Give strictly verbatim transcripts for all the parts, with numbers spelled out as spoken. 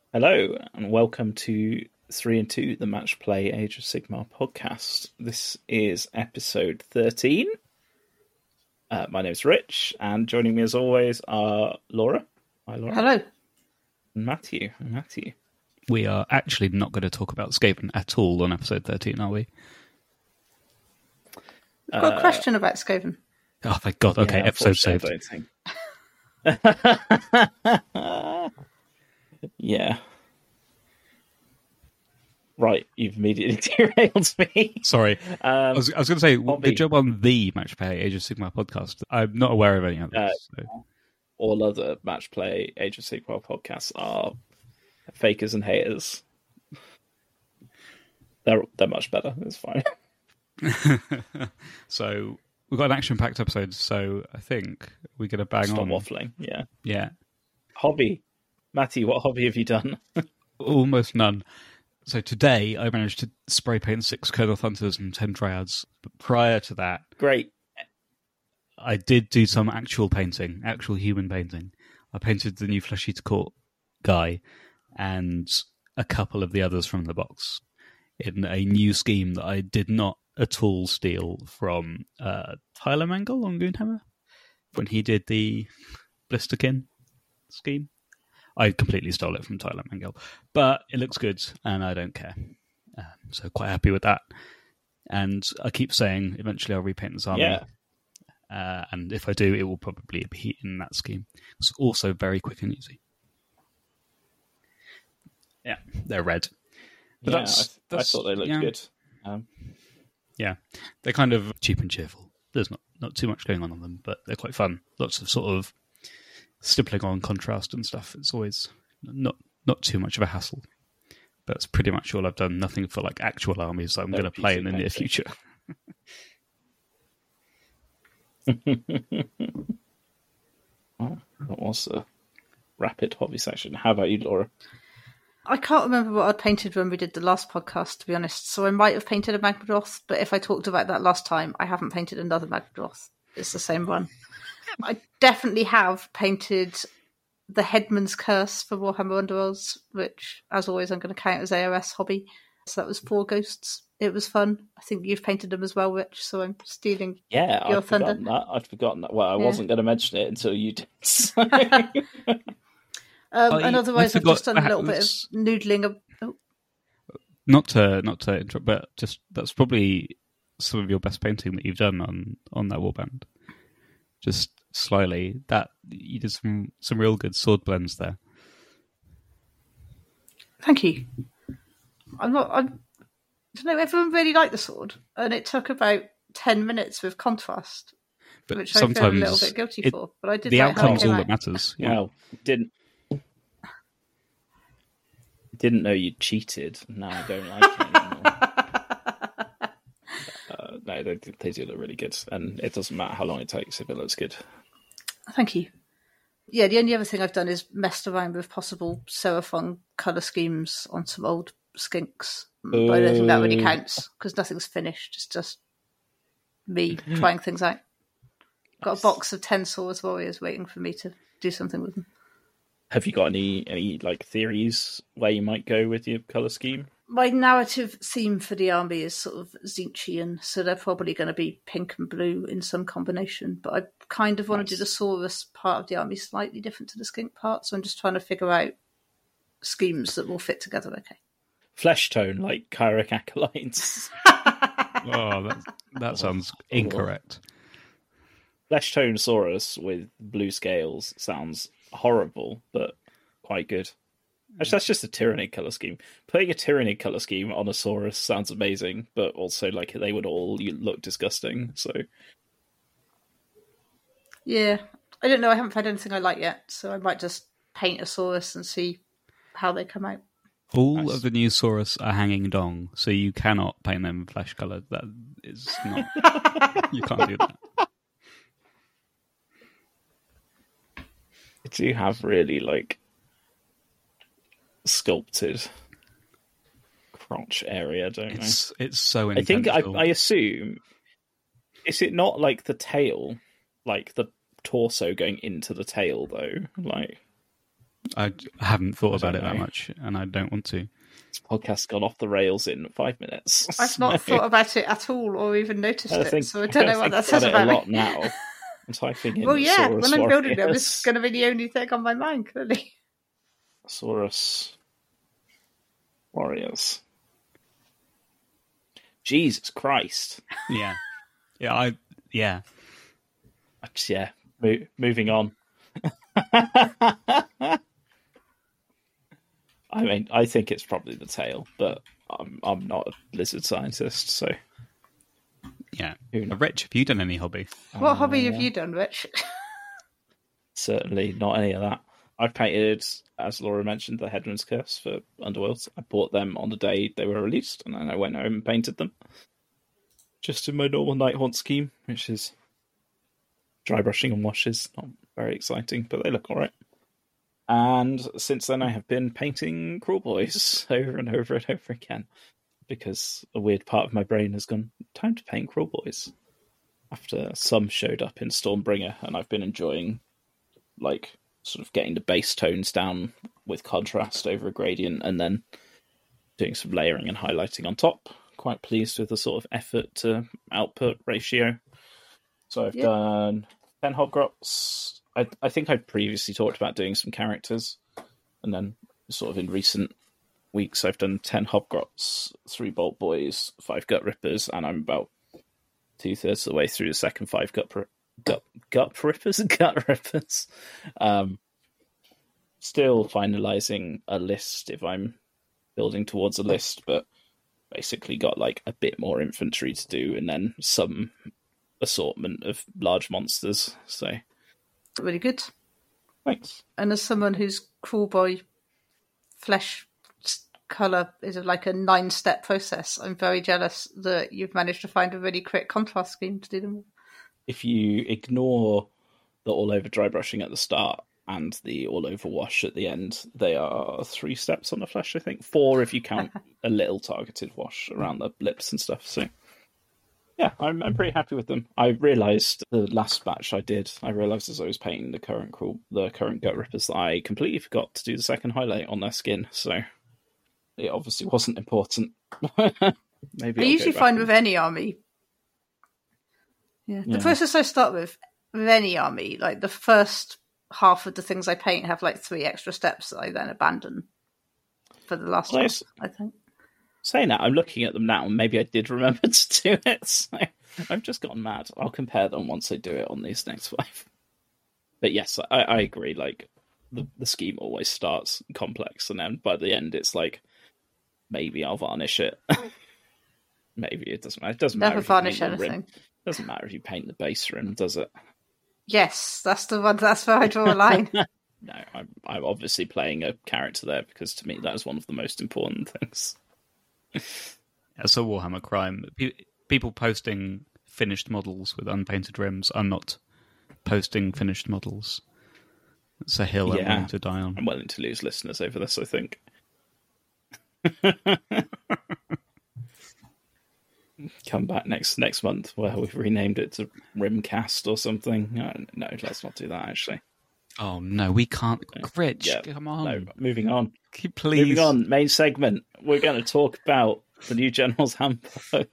Hello, and welcome to three and two, the Match Play Age of Sigmar podcast. This is episode thirteen. Uh, my name's Rich, and joining me as always are Laura. Hi, Laura. Hello. And Matthew. Matthew. We are actually not going to talk about Skaven at all on episode thirteen, are we? I've got Uh, a question about Skaven. Oh, thank God. Okay, Yeah, episode saved. unfortunately, I don't think. Yeah. Right, you've immediately derailed me. Sorry. Um, I was, I was going to say, Bobby. good job on the Match Play Age of Sigmar podcast. I'm not aware of any others. Uh, so. all other Match Play Age of Sigmar podcasts are fakers and haters. They're they're much better. It's fine. So we've got an action-packed episode, so I think we're going to bang Stop on. waffling. Yeah. Yeah. Hobby, Matty. What hobby have you done? Almost none. So today I managed to spray paint six Kurnoth Hunters and ten Dryads. But prior to that, Great. I did do some actual painting, actual human painting. I painted the new Flesh Eater Court guy and a couple of the others from the box in a new scheme that I did not at all steal from uh, Tyler Mangle on Goonhammer when he did the Blisterkin scheme. I completely stole it from Tyler Mangle, but it looks good and I don't care. Um, so quite happy with that. And I keep saying eventually I'll repaint this army. Yeah. Uh, and if I do, it will probably be in that scheme. It's also very quick and easy. Yeah, they're red. But yeah, that's, I, th- that's, I thought they looked yeah. good. Um, Yeah, they're kind of cheap and cheerful. There's not, not too much going on on them, but they're quite fun. Lots of sort of stippling on contrast and stuff. It's always not not too much of a hassle. But that's pretty much all I've done. Nothing for like actual armies that I'm No going to play P C in the near painting. future. well, that was a rapid hobby section. How about you, Laura? I can't remember what I'd painted when we did the last podcast, to be honest. So I might have painted a Magmadroth, but if I talked about that last time, I haven't painted another Magmadroth. It's the same one. I definitely have painted the Headman's Curse for Warhammer Underworlds, which, as always, I'm going to count as A O S hobby. So that was four ghosts. It was fun. I think you've painted them as well, Rich, so I'm stealing Yeah, your I'd thunder. forgotten that. I'd forgotten that. Well, I Yeah. wasn't going to mention it until you did. So. Um, Oh, and you- otherwise, I I've just forgot- done a little bit of that's- noodling. Of, oh, Not to not to interrupt, but just that's probably some of your best painting that you've done on, on that warband. Just slyly, that you did some some real good sword blends there. thank you. I'm not. I'm, I don't know. Everyone really liked the sword, and it took about ten minutes with contrast, But which I feel a sometimes little bit guilty it- for. But I did the like how it outcome's came all out. that matters. Yeah. Well, didn't didn't know you cheated. Now I don't like it anymore. uh, no, they they do look really good, and it doesn't matter how long it takes if it looks good. Thank you. Yeah, the only other thing I've done is messed around with possible Seraphon colour schemes on some old skinks. But I don't think that really Ooh. counts because nothing's finished. It's just me trying things out. Got a box of ten Saurus Warriors waiting for me to do something with them. Have you got any any like theories where you might go with your color scheme? My narrative theme for the army is sort of Zinchian, so they're probably going to be pink and blue in some combination. But I kind of want Nice. to do the Saurus part of the army slightly different to the skink part, so I'm just trying to figure out schemes that will fit together okay. Flesh tone like Kyric acolytes. Oh, that, that sounds incorrect. Flesh tone Saurus with blue scales sounds horrible, but quite good. Actually, that's just a Tyranid colour scheme. Putting a Tyranid colour scheme on a Saurus sounds amazing, but also like they would all look disgusting. So Yeah, I don't know. I haven't found anything I like yet, so I might just paint a Saurus and see how they come out. All Nice. of the new Saurus are hanging dong, so you cannot paint them flesh coloured. That is not. You can't do that. they do have really like sculpted crotch area, don't It's it's so they? I think I, intentional. I assume is it not like the tail, like the torso going into the tail though? Like I haven't thought I about it don't that know. much, and I don't want to. This podcast's gone off the rails in five minutes. I've not So- thought about it at all or even noticed I it, think, so I don't know what that think says about it about a lot me. now. I'm typing in Well, yeah, Saurus when I'm building them, Warriors. it's going to be the only thing on my mind, clearly. Saurus Warriors. Jesus Christ. Yeah, yeah, I yeah. Yeah, mo- moving on. I mean, I think it's probably the tail, but I'm I'm not a lizard scientist, so Yeah. Who knows? Rich, have you done any hobby? What hobby have you done, Rich? certainly not any of that. I've painted, as Laura mentioned, the Headman's Curse for Underworld. I bought them on the day they were released, and then I went home and painted them. Just in my normal Night Haunt scheme, which is dry brushing and washes. Not very exciting, but they look alright. And since then I have been painting Crawl Boys over and over and over again. Because a weird part of my brain has gone, time to paint Crawl Boys. After some showed up in Stormbringer, and I've been enjoying, like, sort of getting the base tones down with contrast over a gradient, and then doing some layering and highlighting on top. Quite pleased with the sort of effort to output ratio. So I've Yeah. done ten Hobgrots. I, I think I'd previously talked about doing some characters, and then sort of in recent weeks I've done ten Hobgrots, three Bolt Boys, five Gut Rippers, and I'm about two thirds of the way through the second five Gut Ri- Gut Gut Rippers, Gut Rippers. Um, still finalising a list if I'm building towards a list, but basically got like a bit more infantry to do, and then some assortment of large monsters. So Really good. thanks. And as someone whose Crawl Boy flesh colour is like a nine-step process, I'm very jealous that you've managed to find a really quick contrast scheme to do them with. If you ignore the all over dry brushing at the start and the all over wash at the end, they are three steps on the flesh, I think. Four if you count a little targeted wash around the lips and stuff. So yeah, I'm I'm pretty happy with them. I realised the last batch I did, I realised as I was painting the current cruel, the current Gut Rippers that I completely forgot to do the second highlight on their skin. So it obviously wasn't important. Maybe I I'll go usually back find and- with any army, yeah, the Yeah. process I start with, with any army, like the first half of the things I paint have like three extra steps that I then abandon for the last Well, one, it's- I think. Saying that, I'm looking at them now, and maybe I did remember to do it. So I've just gotten mad. I'll compare them once I do it on these next five. But yes, I, I agree. Like the the scheme always starts complex, and then by the end, it's like maybe I'll varnish it. Maybe it doesn't matter. It doesn't Never matter. if you varnish paint the rim. anything. Doesn't matter if you paint the base rim, does it? Yes, that's the one. That's where I draw a line. No, I'm I'm obviously playing a character there because to me that is one of the most important things. That's a Warhammer crime. Pe- People posting finished models with unpainted rims are not posting finished models. It's a hill I'm Yeah. willing to die on. I'm willing to lose listeners over this, I think. Come back next next month where we've renamed it to Rimcast or something. No, no, let's not do that, actually. Oh no, we can't. Rich, Yeah, come on. No, moving on. Please. Moving on, main segment. We're going to talk about the new General's Handbook.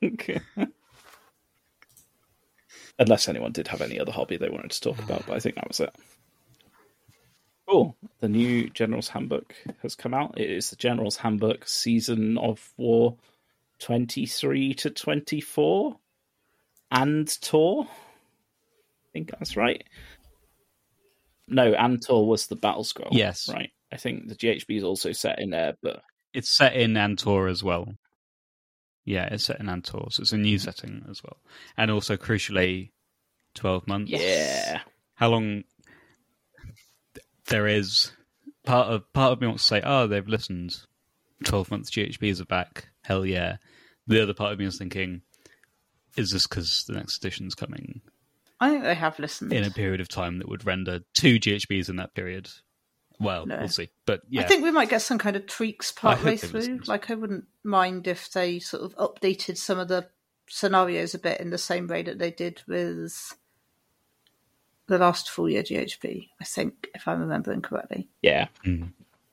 Unless anyone did have any other hobby they wanted to talk about, but I think that was it. Cool. The new General's Handbook has come out. It is the General's Handbook Season of War twenty-three to twenty-four and Tor. I think that's right. No, Antor was the battle scroll. Yes. Right. I think the G H B is also set in there, but It's set in Antor as well. Yeah, it's set in Antor, so it's a new setting as well. And also, crucially, twelve months. yeah. How long there is... Part of part of me wants to say, oh, they've listened. twelve months G H Bs are back. Hell yeah. The other part of me is thinking, is this because the next edition's coming I think they have listened. in a period of time that would render two G H Bs in that period? Well, No. we'll see. But yeah, I think we might get some kind of tweaks I part hope way they've through. listened. Like, I wouldn't mind if they sort of updated some of the scenarios a bit in the same way that they did with the last full year G H B, I think, if I'm remembering correctly. Yeah. Mm.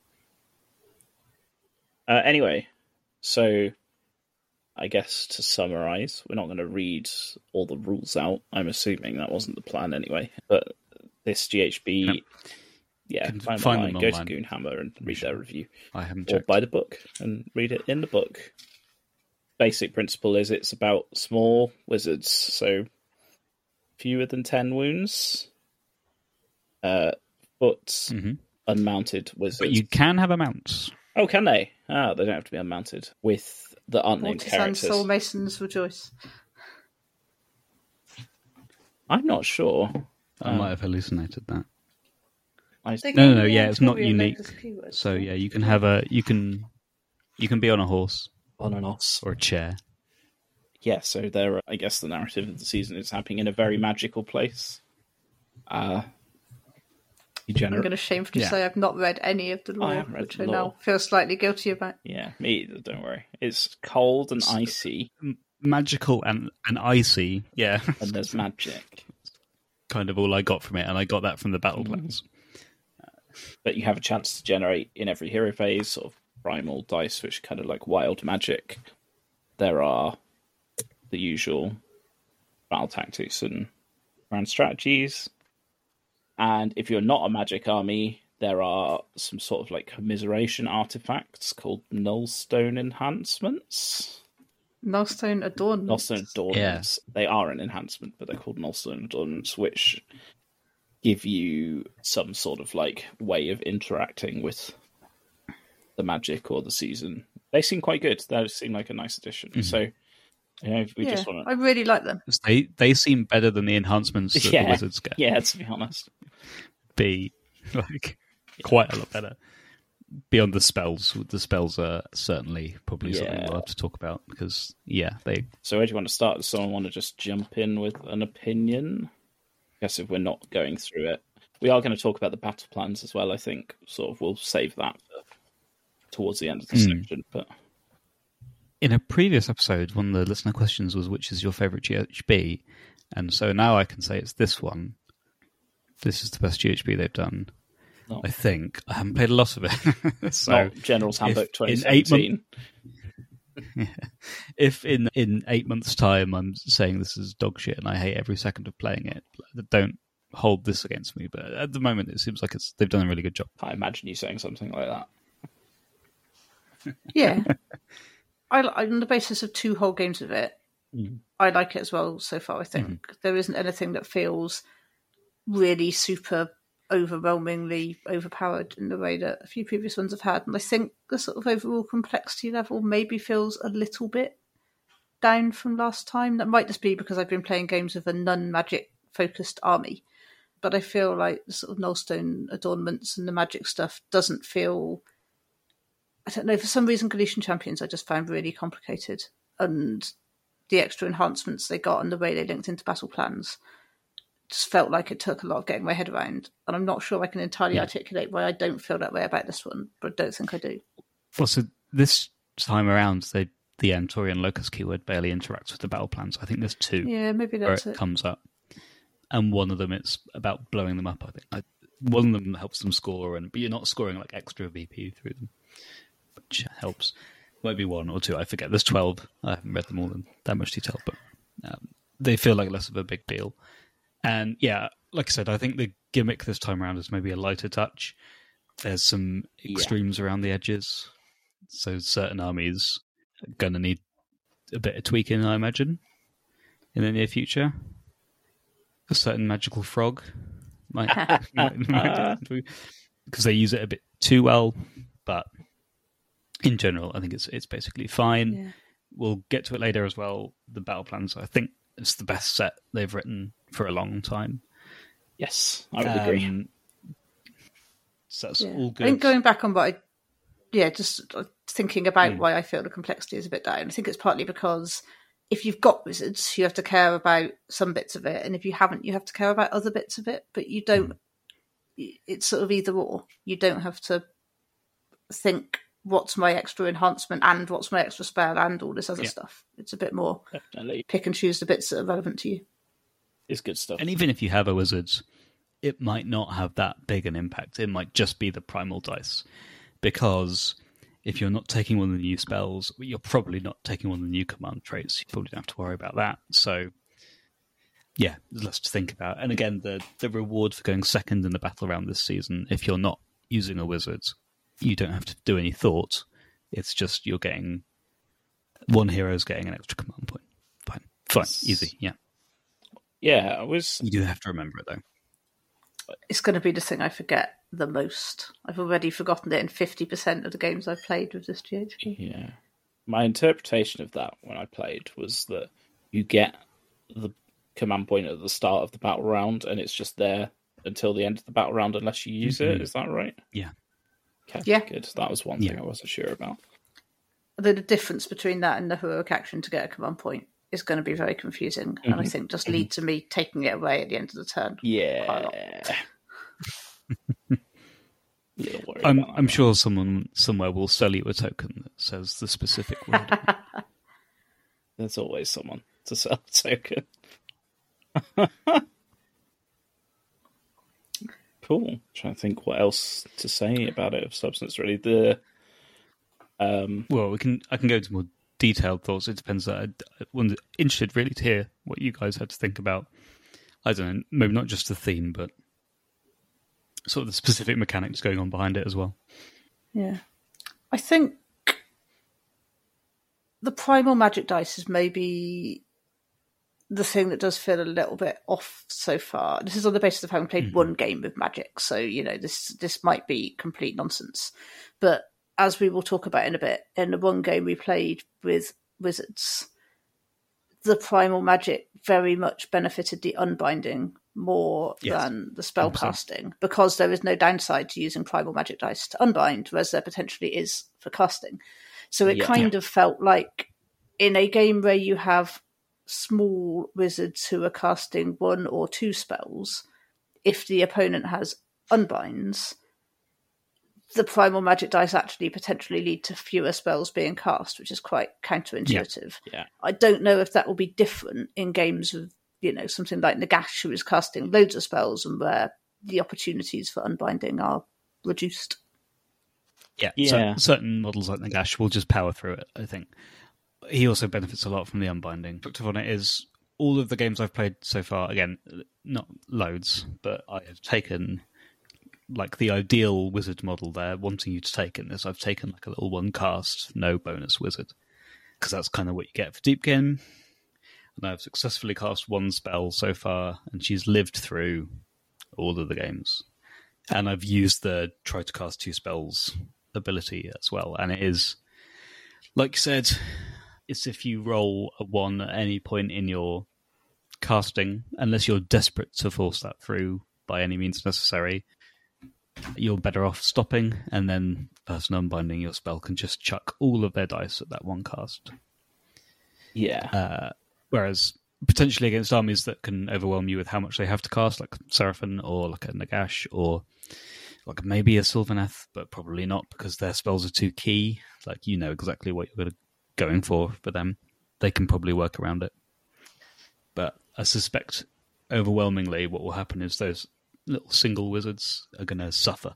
Uh, anyway, so I guess to summarise, we're not going to read all the rules out. I'm assuming that wasn't the plan anyway. But this G H B, No. yeah, Can find, find online, them go to online. Goonhammer and read their review. I haven't Or checked. buy the book and read it in the book. Basic principle is it's about small wizards, so fewer than ten wounds. Uh, but Mhm. unmounted wizards. But you can have a mount. Oh, can they? Ah, they don't have to be unmounted. With the unnamed Mortis and characters. Soul Masons rejoice. I'm not sure. I Um, might have hallucinated that. I, They No, gave no, me yeah, it's not Artorian unique. Locus keywords. So yeah, you can have a you can you can be on a horse on and off. or a chair. Yeah, so there. I guess the narrative of the season is happening in a very magical place. Uh, you I'm generate. going to shamefully Yeah. say I've not read any of the I lore, haven't read which the I lore. now feel slightly guilty about. Yeah, me either. Don't worry. It's cold and It's- icy, Magical and, and icy, yeah. and there's magic. Kind of all I got from it, and I got that from the battle plans. But you have a chance to generate in every hero phase sort of primal dice, which are kind of like wild magic. There are the usual battle tactics and grand strategies. And if you're not a magic army, there are some sort of like commiseration artifacts called Nullstone enhancements. Nullstone adornment. Nullstone adornments. They are an enhancement, but they're called Nullstone adornments, which give you some sort of like way of interacting with the magic or the season. They seem quite good. They seem like a nice addition. Mm-hmm. So, you know, if we Yeah, just want I really like them. They they seem better than the enhancements that Yeah. the wizards get. to, yeah, to be honest, Be like quite a lot better. Beyond the spells, the spells are certainly probably something Yeah. we'll have to talk about because yeah, they So where do you want to start? Does someone want to just jump in with an opinion? I guess if we're not going through it. We are going to talk about the battle plans as well, I think. Sort of we'll save that for towards the end of the Mm. section. But in a previous episode, one of the listener questions was which is your favourite G H B, and so now I can say it's this one. This is the best G H B they've done. No. I think I haven't played a lot of it, so not General's Handbook if twenty in eight seventeen. if in in eight months' time I'm saying this is dog shit and I hate every second of playing it, don't hold this against me. But at the moment, it seems like it's they've done a really good job. Can't imagine you saying something like that. Yeah. I, on the basis of two whole games of it, Mm. I like it as well so far, I think. There isn't anything that feels really super overwhelmingly overpowered in the way that a few previous ones have had. And I think the sort of overall complexity level maybe feels a little bit down from last time. That might just be because I've been playing games with a non-magic focused army. But I feel like the sort of Nullstone adornments and the magic stuff doesn't feel... I don't know, for some reason Galician Champions I just found really complicated. And the extra enhancements they got and the way they linked into battle plans just felt like it took a lot of getting my head around. And I'm not sure I can entirely Yeah. articulate why I don't feel that way about this one, but I don't think I do. Well, so this time around, they, the Antorian Locus keyword barely interacts with the battle plans. I think there's two Yeah, maybe where that's it, it. comes up, and one of them it's about blowing them up. I think I, one of them helps them score, and but you're not scoring like extra V P through them, which helps. Might be one or two, I forget. There's twelve. I haven't read them all in that much detail, but um, they feel like less of a big deal. And yeah, like I said, I think the gimmick this time around is maybe a lighter touch. There's some extremes around the edges, so certain armies are going to need a bit of tweaking, I imagine, in the near future. A certain magical frog might, might, might because they use it a bit too well, but in general, I think it's it's basically fine. Yeah. We'll get to it later as well. The battle plans, I think, it's the best set they've written for a long time. Yes, I would agree. Um, so that's Yeah. all I good. think going back on what I, yeah, just uh, thinking about Mm. why I feel the complexity is a bit down. I think it's partly because if you've got wizards, you have to care about some bits of it, and if you haven't, you have to care about other bits of it. But you don't. It's sort of either or. You don't have to think what's my extra enhancement and what's my extra spell and all this other Yeah. stuff. It's a bit more Definitely, pick and choose the bits that are relevant to you. it's good stuff. And even if you have a wizard it might not have that big an impact. It might just be the primal dice, because if you're not taking one of the new spells, you're probably not taking one of the new command traits. You probably don't have to worry about that. So, yeah, there's less to think about. And again, the the reward for going second in the battle round this season, if you're not using a wizard, you don't have to do any thought. It's just you're getting one hero's getting an extra command point. Fine, fine, easy, yeah. Yeah, I was. You do have to remember it though. It's going to be the thing I forget the most. I've already forgotten it in fifty percent of the games I've played with this G H Q. Yeah. My interpretation of that when I played was that you get the command point at the start of the battle round and it's just there until the end of the battle round unless you use mm-hmm. it. Is that right? Yeah. Okay, yeah. Good. That was one yeah. thing I wasn't sure about. The, the difference between that and the heroic action to get a command point is going to be very confusing, and mm-hmm. I think just lead to me taking it away at the end of the turn. Yeah. I'm I'm sure someone somewhere will sell you a token that says the specific word. There's always someone to sell a token. Cool. I'm trying to think what else to say about it of substance. Really, the um. Well, we can. I can go into more detailed thoughts. It depends. I was interested really to hear what you guys had to think about. I don't know, maybe not just the theme, but sort of the specific mechanics going on behind it as well. Yeah. I think the primal magic dice is maybe the thing that does feel a little bit off so far. This is on the basis of having played mm-hmm. one game with magic, so, you know, this this might be complete nonsense. But as we will talk about in a bit, in the one game we played with wizards, the primal magic very much benefited the unbinding more yes. than the spell one hundred percent. Casting, because there is no downside to using primal magic dice to unbind, whereas there potentially is for casting. So it yeah, kind yeah. of felt like in a game where you have small wizards who are casting one or two spells, if the opponent has unbinds, the primal magic dice actually potentially lead to fewer spells being cast, which is quite counterintuitive. Yeah. Yeah. I don't know if that will be different in games with, you know, something like Nagash, who is casting loads of spells and where the opportunities for unbinding are reduced. Yeah, yeah. So, certain models like Nagash will just power through it, I think. He also benefits a lot from the unbinding. Perspective on it is all of the games I've played so far, again, not loads, but I have taken like the ideal wizard model there, wanting you to take in this. I've taken like a little one cast, no bonus wizard, because that's kind of what you get for deep game. And I've successfully cast one spell so far, and she's lived through all of the games. And I've used the try to cast two spells ability as well. And it is, like you said, it's if you roll a one at any point in your casting, unless you're desperate to force that through by any means necessary, you're better off stopping, and then the person unbinding your spell can just chuck all of their dice at that one cast. Yeah. Uh, whereas potentially against armies that can overwhelm you with how much they have to cast, like Seraphon or like a Nagash or like maybe a Sylvaneth, but probably not because their spells are too key. Like, you know exactly what you're going for for them. They can probably work around it. But I suspect overwhelmingly what will happen is those little single wizards are going to suffer.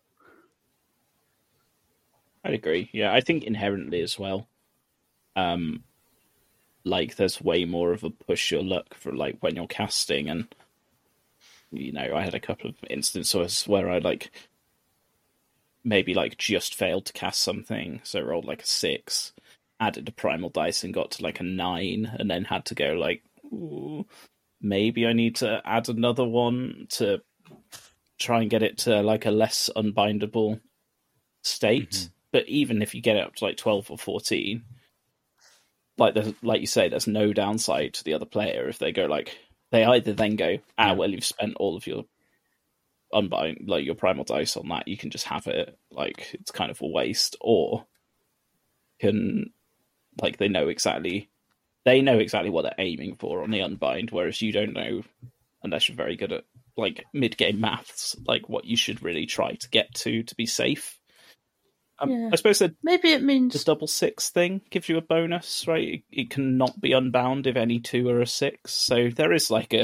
I'd agree. Yeah, I think inherently as well. Um, like there's way more of a push your luck for like when you're casting, and you know, I had a couple of instances where I like maybe like just failed to cast something, so rolled like a six, added a primal dice and got to like a nine, and then had to go like, ooh, maybe I need to add another one to try and get it to like a less unbindable state. Mm-hmm. But even if you get it up to like twelve or fourteen, like there's, like you say, there's no downside to the other player if they go like, they either then go, ah, well, you've spent all of your unbind, like your primal dice on that, you can just have it, like it's kind of a waste, or can, like they know exactly, they know exactly what they're aiming for on the unbind, whereas you don't know, unless you're very good at like mid-game maths, like what you should really try to get to to be safe. Um, yeah. I suppose that maybe it means the double six thing gives you a bonus, right? It, it can not be unbound if any two are a six. So there is like a,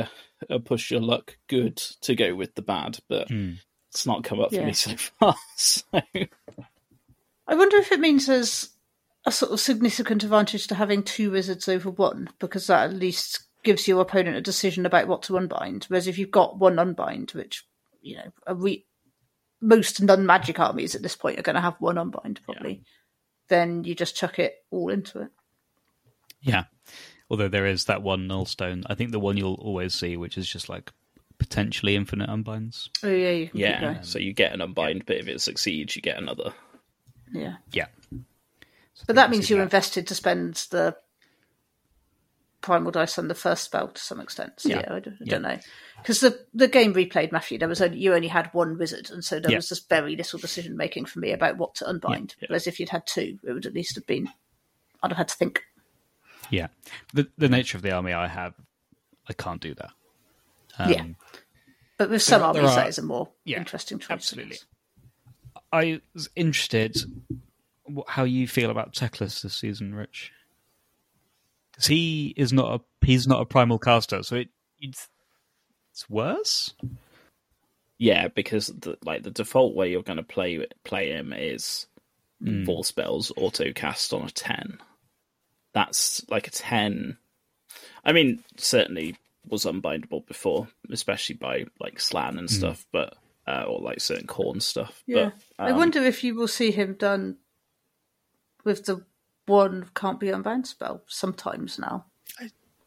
a push your luck good to go with the bad, but Mm. it's not come up for Yeah. me so far. So. I wonder if it means there's a sort of significant advantage to having two wizards over one, because that at least gives your opponent a decision about what to unbind. Whereas if you've got one unbind, which, you know, a re- most non-magic armies at this point are going to have one unbind probably, yeah. then you just chuck it all into it. Yeah. Although there is that one nullstone. I think the one you'll always see, which is just like potentially infinite unbinds. Oh, yeah, you can Yeah, keep going. so you get an unbind, but if it succeeds, you get another. Yeah. Yeah. So but that means you're that. invested to spend the primal dice on the first spell to some extent. So, yeah, yeah I, don't, I don't yeah. know. Because the, the game replayed, Matthew, there was only, you only had one wizard, and so there yeah. was just very little decision-making for me about what to unbind. Yeah. Whereas if you'd had two, it would at least have been... I'd have had to think. Yeah. The the nature of the army I have, I can't do that. Um, yeah. But with some there, armies, there are, that is a more yeah, interesting choice. Absolutely. I was interested how you feel about Teclis this season, Rich. Because he is not a he's not a primal caster, so it it's, it's worse. Yeah, because the, like the default way you're going to play play him is mm. four spells auto cast on a ten. That's like a ten. I mean, certainly was unbindable before, especially by like Slan and stuff, mm. but uh, or like certain Khorne stuff. Yeah, but, um, I wonder if you will see him done with the one can't be unbound spell sometimes now. I...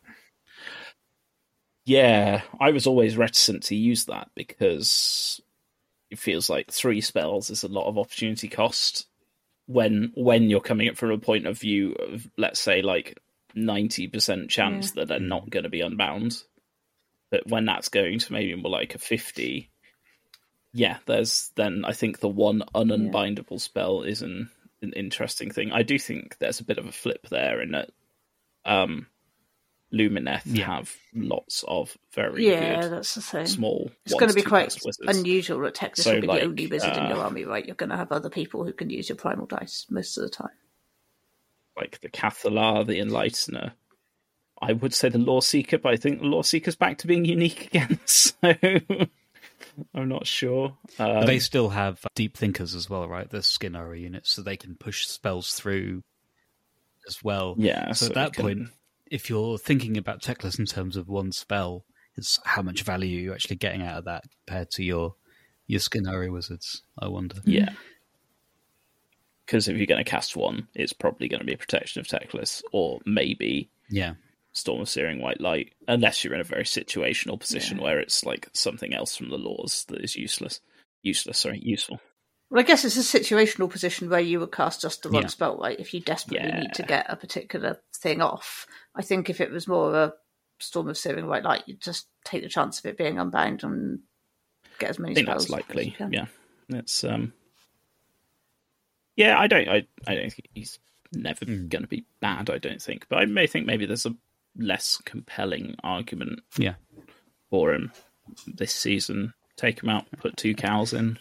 Yeah, I was always reticent to use that because it feels like three spells is a lot of opportunity cost when when you're coming up from a point of view of, let's say, like ninety percent chance yeah. that they're not going to be unbound. But when that's going to maybe more like a fifty, yeah, there's then I think the one ununbindable yeah. spell is an, an interesting thing. I do think there's a bit of a flip there in that um, Lumineth yeah. have lots of very yeah, good that's the thing. small It's going to be quite wizards. unusual that Teclis So, will be like, the only wizard uh, in your army, right? You're going to have other people who can use your primal dice most of the time. Like the Cathalar, the Enlightener. I would say the Law Seeker, but I think the Law Seeker's back to being unique again, so I'm not sure. Um, but they still have Deep Thinkers as well, right? The Skinner units, so they can push spells through as well. Yeah. So, so at that can... point, if you're thinking about Teclis in terms of one spell, it's how much value you're actually getting out of that compared to your your Skinner wizards, I wonder. Yeah. Because if you're going to cast one, it's probably going to be a Protection of Teclis, or maybe yeah. Storm of Searing White Light, unless you're in a very situational position yeah. where it's like something else from the laws that is useless. Useless, sorry, useful. Well, I guess it's a situational position where you would cast just the one Yeah. spell, right? If you desperately Yeah. need to get a particular thing off. I think if it was more of a Storm of Searing White Light, you'd just take the chance of it being unbound and get as many I think spells that's likely. as you can. Yeah, it's um. Yeah, I don't. I, I don't think he's never Mm. going to be bad. I don't think, but I may think maybe there's a less compelling argument Yeah. for him this season. Take him out, put two cows in.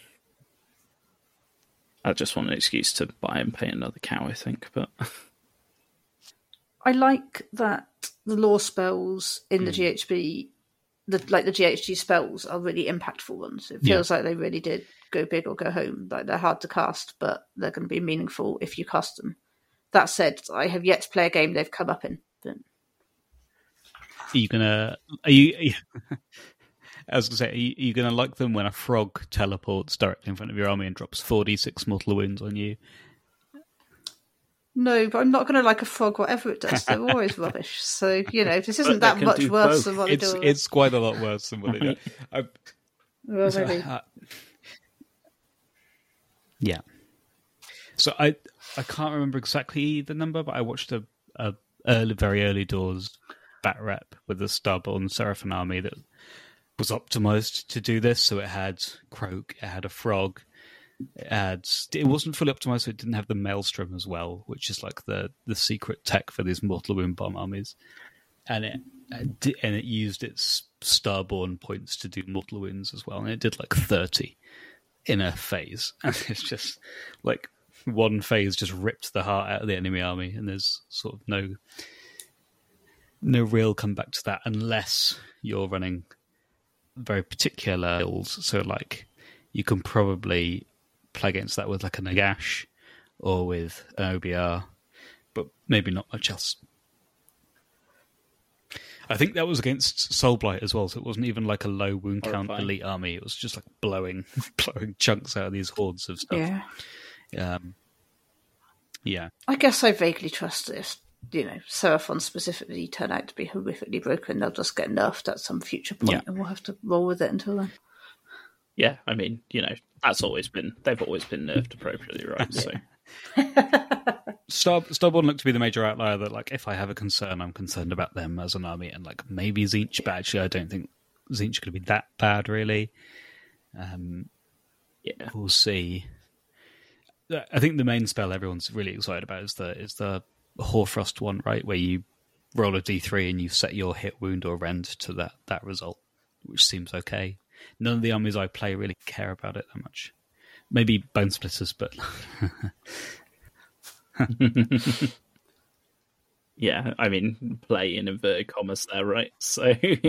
I just want an excuse to buy and pay another cow, I think. But I like that the law spells in the Mm. G H B, the, like the G H G spells, are really impactful ones. It feels like they really did go big or go home. Like they're hard to cast, but they're going to be meaningful if you cast them. That said, I have yet to play a game they've come up in. But... Are you gonna? Are you? Are you I was gonna say, are you, are you gonna like them when a frog teleports directly in front of your army and drops four d six mortal wounds on you? No, but I'm not going to like a frog, whatever it does. They're always rubbish. So, you know, this isn't that can much do worse both. than what It's they do. it's quite a lot worse than what they do. I, Well, so, maybe. uh, yeah. So I I can't remember exactly the number, but I watched a, a early, very early doors bat rep with a stub on Seraphim Army that was optimized to do this. So it had Croak, it had a frog, it had. It wasn't fully optimized, so it didn't have the Maelstrom as well, which is like the the secret tech for these mortal wound bomb armies, and it. And it used its Starborn points to do mortal wounds as well, and it did like thirty in a phase. And it's just like one phase just ripped the heart out of the enemy army, and there's sort of no no real comeback to that unless you're running very particular builds. So, like, you can probably play against that with like a Nagash or with an O B R, but maybe not much else. I think that was against Soulblight as well, so it wasn't even like a low wound count Horrifying. elite army. It was just like blowing, blowing chunks out of these hordes of stuff. Yeah. Um, yeah. I guess I vaguely trust that if, you know, Seraphon specifically turn out to be horrifically broken, they'll just get nerfed at some future point, Yeah. and we'll have to roll with it until then. Yeah, I mean, you know, that's always been, they've always been nerfed appropriately, right? So, Star Starborn looked to be the major outlier that, like, if I have a concern, I'm concerned about them as an army, and like maybe Tzeentch, but actually I don't think Tzeentch going to be that bad, really. Um, yeah. we'll see. I think the main spell everyone's really excited about is the is the Hoarfrost one, right? Where you roll a d three and you set your hit, wound, or rend to that, that result, which seems okay. None of the armies I play really care about it that much. Maybe Bone Splitters, but Yeah, I mean, play in inverted commas there, right? So,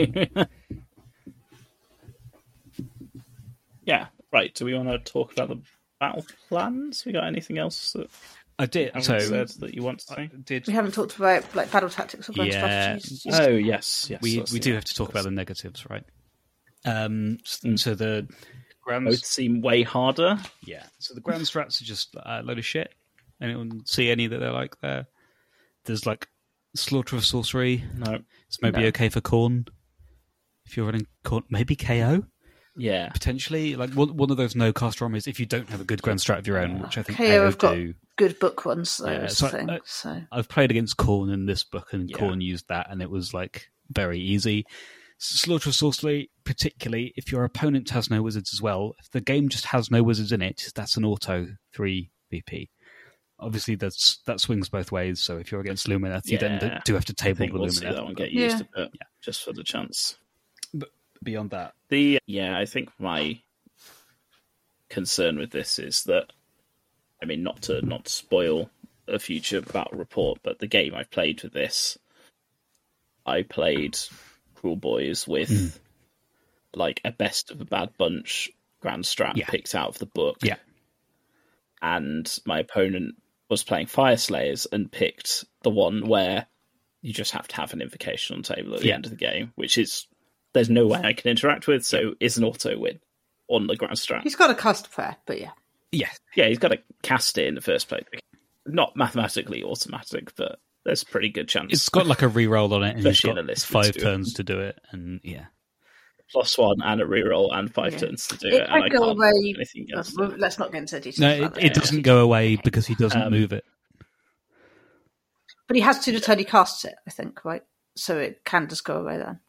yeah, right. Do we want to talk about the battle plans? We got anything else that I did. you So haven't said that you want to I say? did. We haven't talked about like battle tactics or grand Yeah. strategies. Oh, yes, yes. we that's we the- do have to talk about the negatives, right? Um, s- Mm. so the grand, Both seem way harder. yeah. So the grand strats are just a load of shit. Anyone see any that they're like there? There's like Slaughter of Sorcery. No. It's maybe No. okay for Khorne if you're running Khorne. Maybe K O Yeah. potentially. Like one one of those no cast armies if you don't have a good grand strat of your own, which I think K O A O have got do. good book ones, though, Yeah, is so, the thing. uh, So I've played against Khorne in this book, and Yeah. Khorne used that, and it was like very easy. Slaughter of Sorcery, particularly if your opponent has no wizards as well, if the game just has no wizards in it, that's an auto three V P. Obviously, that's that swings both ways. So if you're against Lumineth, you then Yeah. do have to I table think the we'll see Lumineth. that one get Yeah. used a bit, just for the chance. But beyond that, The yeah, I think my concern with this is that, I mean, not to not spoil a future battle report, but the game I played with this, I played Cruel Boys with Mm. like a best of a bad bunch grand strat Yeah. picked out of the book, yeah, and my opponent was playing Fire Slayers and picked the one where you just have to have an invocation on the table at the Yeah. end of the game, which is there's no way I can interact with, so it's an auto win on the grand strat. he's got a cast prayer, but yeah. yeah. Yeah, he's got to cast it in the first place. Not mathematically automatic, but there's a pretty good chance. It's got like a reroll on it, and you've Especially in got a list with five two. turns to do it, and yeah, plus one and a reroll and five Yeah. turns to do It it, and might I go can't away- do anything against Well, it. let's not get into details. no, about it, that. it doesn't go away because he doesn't Um, move it. But he has to the turn he casts it, I think, right? So it can just go away then.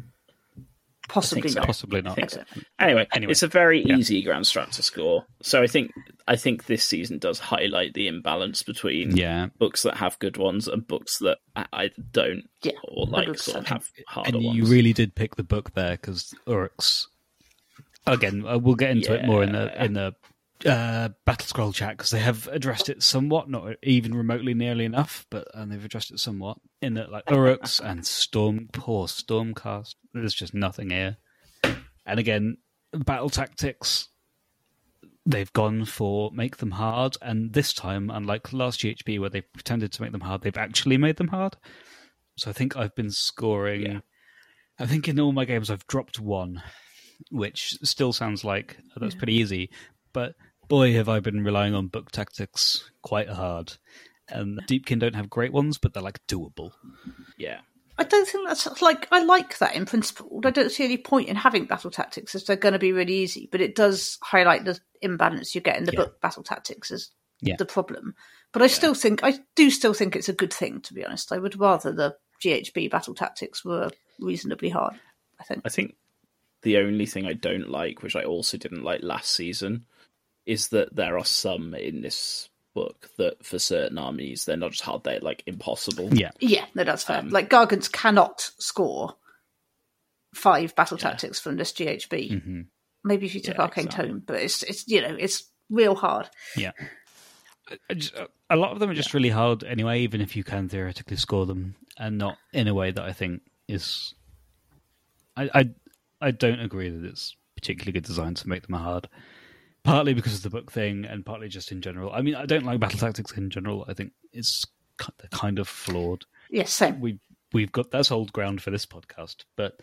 Possibly so. not. Possibly not. I think so. Anyway, Anyway. it's a very Yeah. easy grand strat to score. So I think I think this season does highlight the imbalance between Yeah, books that have good ones and books that I- either don't Yeah, or like one hundred sort of percent. have harder and ones. you really did pick the book there because Uruks. Again, uh, we'll get into it more in the Yeah. in the uh, Battle Scroll chat because they have addressed it somewhat, not even remotely nearly enough, but and they've addressed it somewhat in that like Uruks and Storm, poor Stormcast. There's just nothing here. And again, battle tactics. They've gone for make them hard, and this time, unlike last G H B where they pretended to make them hard, they've actually made them hard. So I think I've been scoring. Yeah. I think in all my games I've dropped one, which still sounds like oh, that's pretty easy. But boy, have I been relying on book tactics quite hard. And Deepkin don't have great ones, but they're like doable. Yeah. I don't think that's like I like that in principle. I don't see any point in having battle tactics if they're going to be really easy, but it does highlight the imbalance you get in the Yeah. book. Battle tactics is Yeah. the problem, but I still think I do still think it's a good thing. To be honest, I would rather the G H B battle tactics were reasonably hard. I think. I think the only thing I don't like, which I also didn't like last season, is that there are some in this book that for certain armies they're not just hard, they're like impossible. Yeah. Yeah, no, that's fair. Um, like Gargants cannot score five battle tactics from this G H B. hmm Maybe if you took Yeah, Arcane exactly. Tome, but it's it's you know it's real hard. Yeah. I just- a lot of them are just really hard anyway, even if you can theoretically score them, and not in a way that I think is. I, I I don't agree that it's particularly good design to make them hard. Partly because of the book thing, and partly just in general. I mean, I don't like battle tactics in general. I think it's kind of flawed. Yes, same. We we've got that's old ground for this podcast, but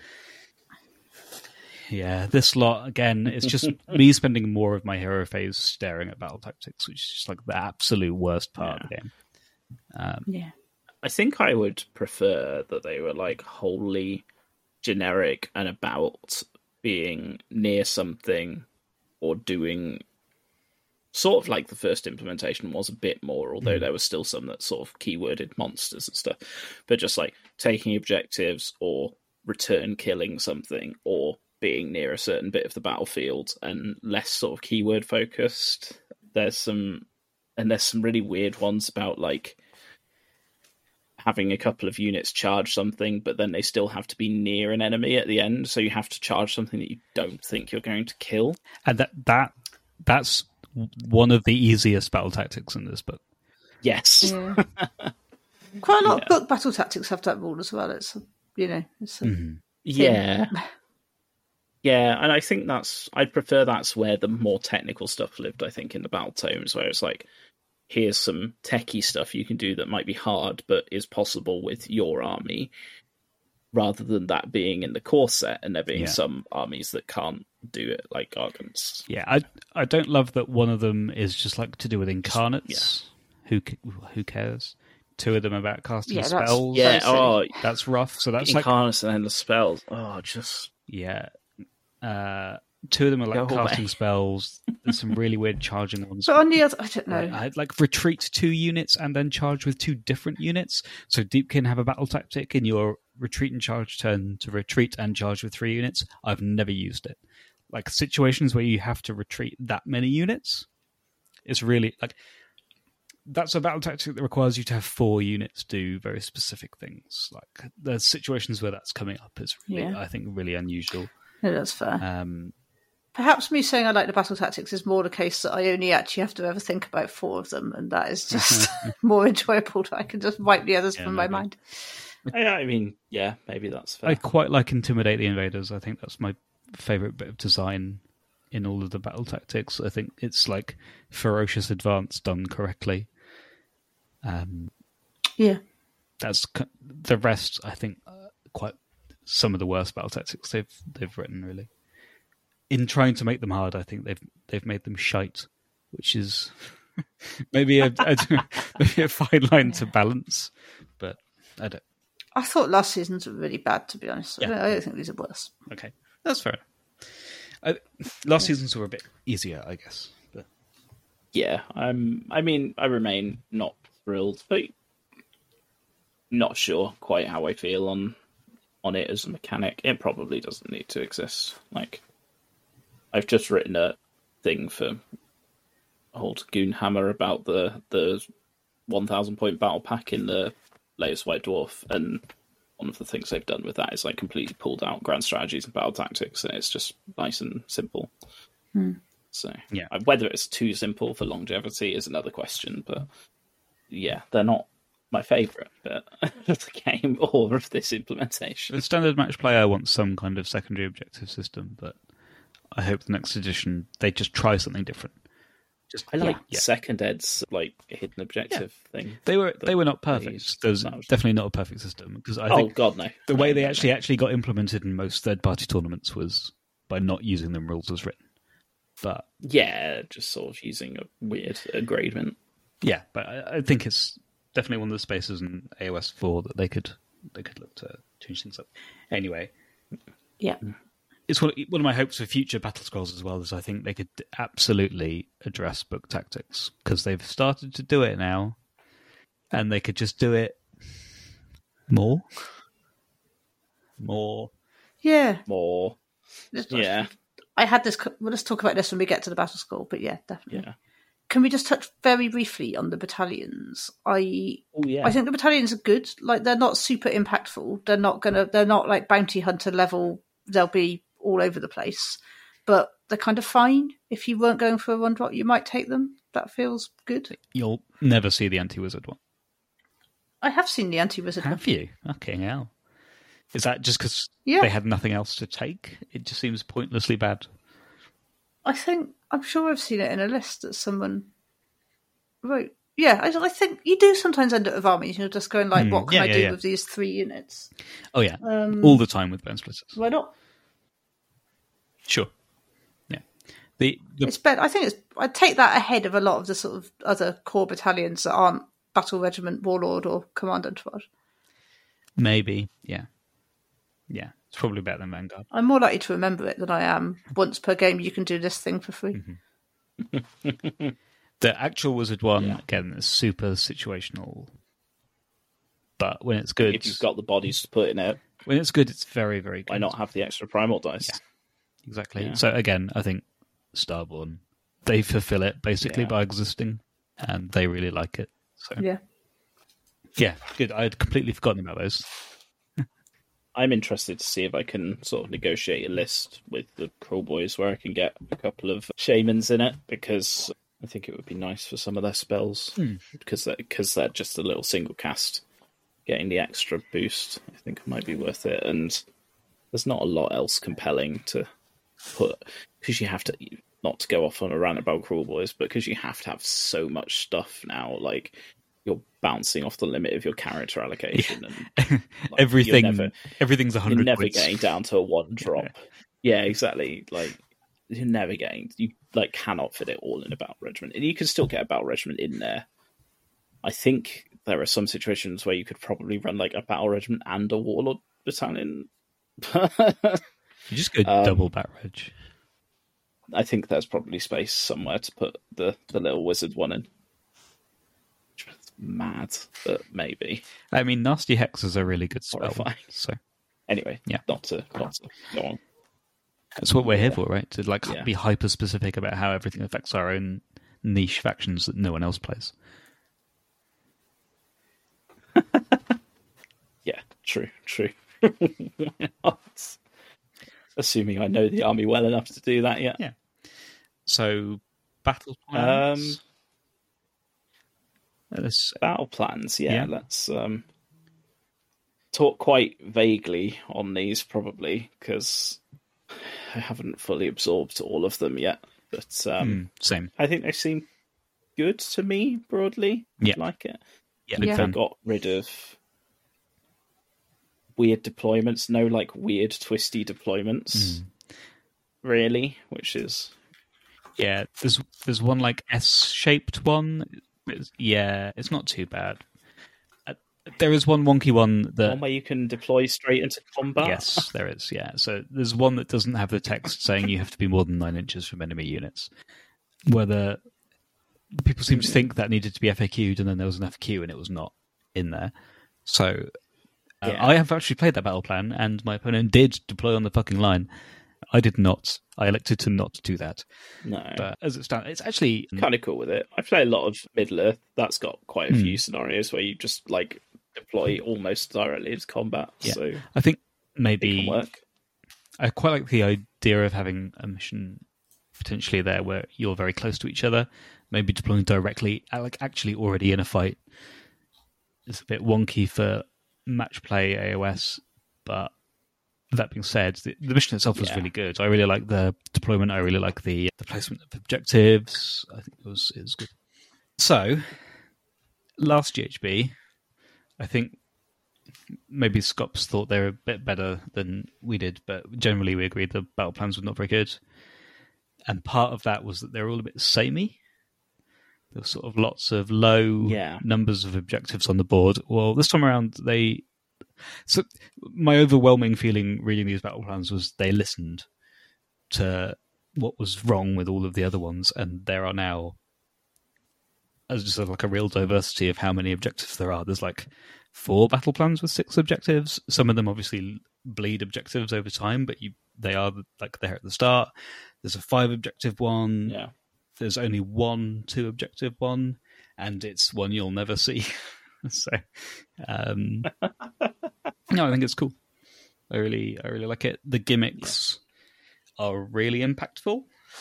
yeah, this lot again. It's just me spending more of my hero phase staring at battle tactics, which is just like the absolute worst part yeah. of the game. Um, yeah, I think I would prefer that they were like wholly generic and about being near something or doing sort of like the first implementation was a bit more, although mm. there was still some that sort of keyworded monsters and stuff, but just like taking objectives or return killing something or being near a certain bit of the battlefield and less sort of keyword focused. There's some, and there's some really weird ones about like having a couple of units charge something, but then they still have to be near an enemy at the end, so you have to charge something that you don't think you're going to kill. And that that that's one of the easiest battle tactics in this book. Yes. Yeah. Quite a lot yeah. of book battle tactics have that rule as well. It's, you know, it's a mm-hmm. yeah. Yeah, and I think that's, I'd prefer that's where the more technical stuff lived, I think, in the battle tomes, where it's like, here's some techie stuff you can do that might be hard, but is possible with your army, rather than that being in the core set and there being yeah. some armies that can't do it, like Gargants. Yeah, I I don't love that one of them is just like to do with incarnates. Yeah. Who who cares? Two of them about casting yeah, spells. Yeah, oh, that's rough. So that's incarnates like and endless spells. Oh, just yeah. Uh, two of them are like Go casting away. spells. There's some really weird charging ones. But on the other, I don't know. Like, I'd like retreat two units and then charge with two different units. So Deepkin have a battle tactic in your retreat and charge turn to retreat and charge with three units. I've never used it. Like situations where you have to retreat that many units, it's really like that's a battle tactic that requires you to have four units do very specific things. Like there's situations where that's coming up is really, Yeah. I think, really unusual. No, that's fair. Um, Perhaps me saying I like the battle tactics is more the case that I only actually have to ever think about four of them, and that is just more enjoyable. I can just wipe the others Yeah, from maybe. my mind. yeah, I mean, yeah, maybe that's fair. I quite like Intimidate the Invaders. I think that's my favourite bit of design in all of the battle tactics. I think it's like ferocious advance done correctly. Um, Yeah. that's c- the rest. I think uh, quite some of the worst battle tactics they've they've written. Really, in trying to make them hard, I think they've they've made them shite, which is maybe a, a maybe a fine line to balance. But I don't. I thought last season's were really bad, to be honest. Yeah. I, don't, I don't think these are worse. Okay, that's fair. I, last seasons were a bit easier, I guess. But Yeah, I'm. I mean, I remain not thrilled, but not sure quite how I feel on on it as a mechanic. It probably doesn't need to exist. Like, I've just written a thing for old Goonhammer about the the one thousand point battle pack in the latest White Dwarf, and one of the things they've done with that is like completely pulled out grand strategies and battle tactics, and it's just nice and simple. Hmm. So Yeah. whether it's too simple for longevity is another question, but yeah, they're not my favourite bit of the game or of this implementation. the standard match player wants some kind of secondary objective system, but I hope the next edition they just try something different. Just I like yeah. Second Ed's like hidden objective thing. They were they were not they perfect. used. There's That was- definitely not a perfect system because I Oh think god, no! the way No, they no, actually no. actually got implemented in most third party tournaments was by not using them rules as written. But yeah, just sort of using a weird agreement. yeah, but I, I think it's definitely one of the spaces in A O S four that they could they could look to change things up. Anyway, Yeah. it's one, one of my hopes for future Battle Scrolls as well is I think they could absolutely address book tactics because they've started to do it now, and they could just do it more, more. Yeah. More, Let's- yeah, I had this. Well, let's talk about this when we get to the battle school. But yeah, definitely. yeah. Can we just touch very briefly on the battalions? I Oh yeah. I think the battalions are good. Like they're not super impactful. They're not gonna. They're not like bounty hunter level. They'll be all over the place, but they're kind of fine. If you weren't going for a one drop, you might take them. That feels good. You'll never see the anti-wizard one. I have seen the anti wizard one. Have you? Okay, hell. Is that just because Yeah. they had nothing else to take? It just seems pointlessly bad. I think I'm sure I've seen it in a list that someone wrote. Yeah, I, I think you do sometimes end up with armies. You're just going like, Mm, what can yeah, I yeah, do yeah. with these three units? Oh yeah, Um, all the time with Bone Splitters. Why not? Sure. Yeah. The, the It's better. I think it's. I'd take that ahead of a lot of the sort of other core battalions that aren't Battle Regiment, Warlord, or Command Entourage. maybe yeah, yeah. It's probably better than Vanguard. I'm more likely to remember it than I am once per game. You can do this thing for free. Mm-hmm. The actual Wizard one Yeah. again is super situational, but when it's good, If you've got the bodies to put in it, when it's good, it's very very good. why not have the extra primal dice? Yeah. Exactly. Yeah. So again, I think Starborn, they fulfill it basically Yeah. by existing, and they really like it. So Yeah. yeah, good. I had completely forgotten about those. I'm interested to see if I can sort of negotiate a list with the Crawl Boys where I can get a couple of shamans in it, because I think it would be nice for some of their spells, Hmm. because they're, because they're just a little single cast. Getting the extra boost, I think it might be worth it. And there's not a lot else compelling to put, because you have to, not to go off on a rant about Crawl Boys, but because you have to have so much stuff now, like you're bouncing off the limit of your character allocation, and like, Everything, you're never, everything's a you're hundred. never points. getting down to a one drop. Yeah, exactly. Like you're never getting, you like cannot fit it all in a battle regiment, and you can still get a battle regiment in there. I think there are some situations where you could probably run like a battle regiment and a warlord battalion. You just go Um, double bat reg. I think there's probably space somewhere to put the, the little wizard one in. Which is mad, but maybe. I mean, nasty hex is a really good spell. Horrifying. So Anyway, Yeah. not to not to go on. that's what we're here for, right? To like Yeah. be hyper specific about how everything affects our own niche factions that no one else plays. Yeah, true, true. Not assuming I know the army well enough to do that yet. Yeah. So battle plans. Um, Let's- battle plans, yeah, Yeah. let's um, talk quite vaguely on these, probably, because I haven't fully absorbed all of them yet. But um, hmm, same. I think they seem good to me, broadly. Yeah. I like it. Yeah, Yeah. They fan. got rid of weird deployments, no like weird twisty deployments, Hmm. really, which is Yeah, there's there's one like S-shaped one. It's, yeah, it's not too bad. Uh, there is one wonky one that one where you can deploy straight into combat. yes, there is. Yeah, so there's one that doesn't have the text saying you have to be more than nine inches from enemy units. Whether people seem to think that needed to be F A Q'd, and then there was an F A Q and it was not in there. So uh, Yeah. I have actually played that battle plan, and my opponent did deploy on the fucking line. I did not. I elected to not do that. No. But as it stands, it's actually Kind of cool with it. I play a lot of Middle Earth. That's got quite a Hmm. few scenarios where you just like deploy almost directly into combat. Yeah. So it I think can maybe work. I quite like the idea of having a mission potentially there where you're very close to each other, maybe deploying directly, uh, like actually already in a fight. It's a bit wonky for match play A O S, but that being said, the, the mission itself was Yeah. really good. I really like the deployment. I really like the the placement of objectives. I think it was it was good. So, last G H B, I think maybe Scops thought they were a bit better than we did, but generally we agreed the battle plans were not very good. And part of that was that they were all a bit samey. There were sort of lots of low Yeah. numbers of objectives on the board. Well, this time around, they... So my overwhelming feeling reading these battle plans was they listened to what was wrong with all of the other ones, and there are now as just like a real diversity of how many objectives there are. There's like four battle plans with six objectives. Some of them obviously bleed objectives over time, but you they are like there at the start. There's a five objective one. Yeah. There's only one two objective one, and it's one you'll never see. so, um, no, I think it's cool. I really, I really like it. The gimmicks yeah. are really impactful.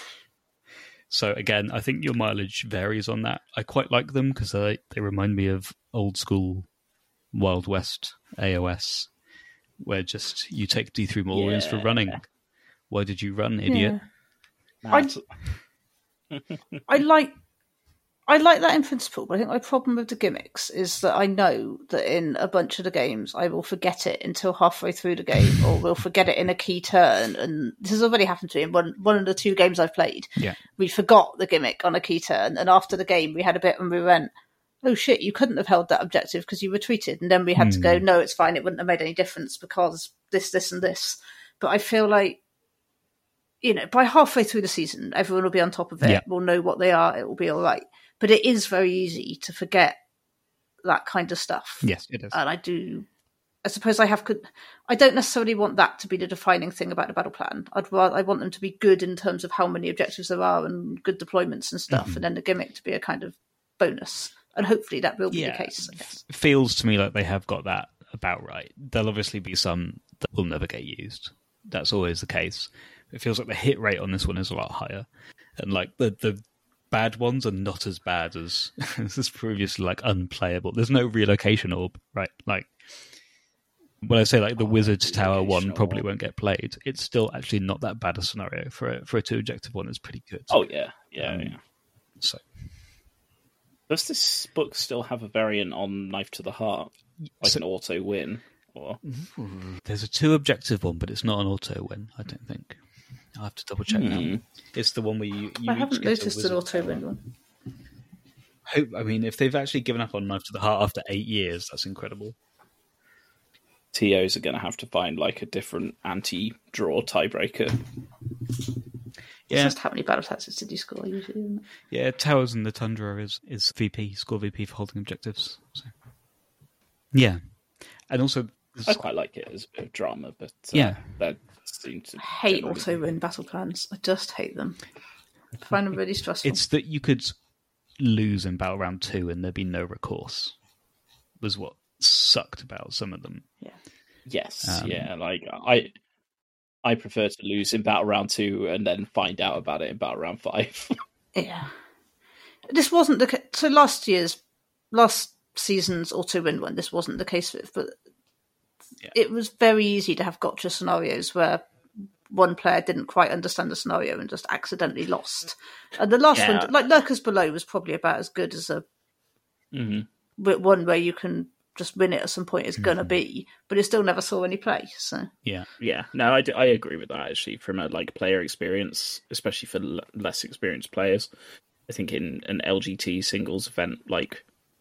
So again, I think your mileage varies on that. I quite like them because they, they remind me of old school Wild West A O S. where just you take D three more wounds for Yeah. running. Why did you run, idiot? Yeah. Mad. I like I like that in principle, but I think my problem with the gimmicks is that I know that in a bunch of the games I will forget it until halfway through the game, or we'll forget it in a key turn. And this has already happened to me in one, one of the two games I've played. Yeah. We forgot the gimmick on a key turn, and after the game we had a bit and we went, oh shit, you couldn't have held that objective because you retreated. And then we had to go, no, it's fine, it wouldn't have made any difference because this, this and this. But I feel like, you know, by halfway through the season, everyone will be on top of it. Yeah. We'll know what they are. It will be all right. But it is very easy to forget that kind of stuff. Yes, it is. And I do, I suppose I have, could, I don't necessarily want that to be the defining thing about the battle plan. I'd rather, I want them to be good in terms of how many objectives there are and good deployments and stuff. Mm-hmm. And then the gimmick to be a kind of bonus. And hopefully that will be Yeah. the case, I guess. It feels to me like they have got that about right. There'll obviously be some that will never get used. That's always the case. It feels like the hit rate on this one is a lot higher. And like the, the bad ones are not as bad as this is previously like unplayable. There's no relocation orb, right? Like when I say like the Oh, Wizard's Tower one relocation probably orb. won't get played, it's still actually not that bad a scenario for a, for a two objective one. It's pretty good. Oh yeah, yeah, Um, yeah. So Does this book still have a variant on Knife to the Heart, like So- an auto win? Or there's a two objective one, but it's not an auto win. I don't think. I'll have to double check Hmm. now. It's the one where you. you I each haven't get a noticed an wizard auto tower. win one. Hope, I mean, if they've actually given up on Knife to the Heart after eight years, that's incredible. T Os are going to have to find like a different anti-draw tiebreaker. It's Yeah, just how many battle tactics did you score usually, isn't it? yeah. Towers in the Tundra is is V P score V P for holding objectives. So. Yeah, and also I quite like it as a bit of drama, but uh, Yeah. that seems to I hate generally- auto win battle plans. I just hate them. I find them really stressful. it's that you could lose in Battle Round Two and there'd be no recourse. Was what sucked about some of them. yeah. Yes, Um, yeah. Like I, I prefer to lose in Battle Round Two and then find out about it in Battle Round Five. Yeah. This wasn't the ca- so last year's last season's auto win one. This wasn't the case with, but Yeah. it was very easy to have gotcha scenarios where one player didn't quite understand the scenario and just accidentally lost. And the last Yeah. one, like Lurkers Below, was probably about as good as a hmm one where you can just win it at some point. It's gonna be, but it still never saw any play. So Yeah, Yeah, no, I, do- I agree with that actually. From a like player experience, especially for l- less experienced players, I think in an L G T singles event, like,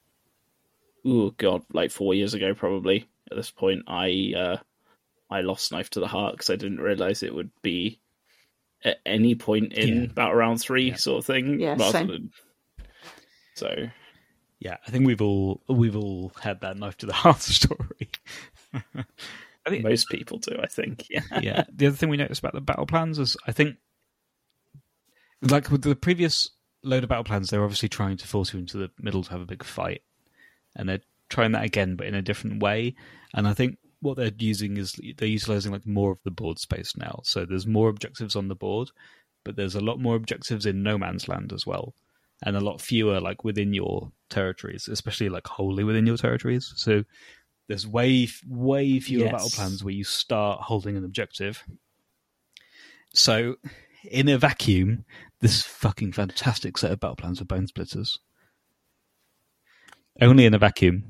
oh god, like four years ago probably. At this point, I uh, I lost Knife to the Heart because I didn't realize it would be at any point in Yeah. Battle Round Three Yeah. sort of thing. Yeah, rather same. than so. yeah. I think we've all we've all had that Knife to the Heart story. I think Most people do, I think. Yeah. yeah. The other thing we noticed about the battle plans is, I think, like with the previous load of battle plans, they're obviously trying to force you into the middle to have a big fight, and they're trying that again, but in a different way. And I think what they're using is they're utilizing like more of the board space now. So there's more objectives on the board, but there's a lot more objectives in no man's land as well, and a lot fewer like within your territories, especially like wholly within your territories. So there's way way fewer Yes. battle plans where you start holding an objective. So in a vacuum, this fucking fantastic set of battle plans for Bone Splitters. Only in a vacuum.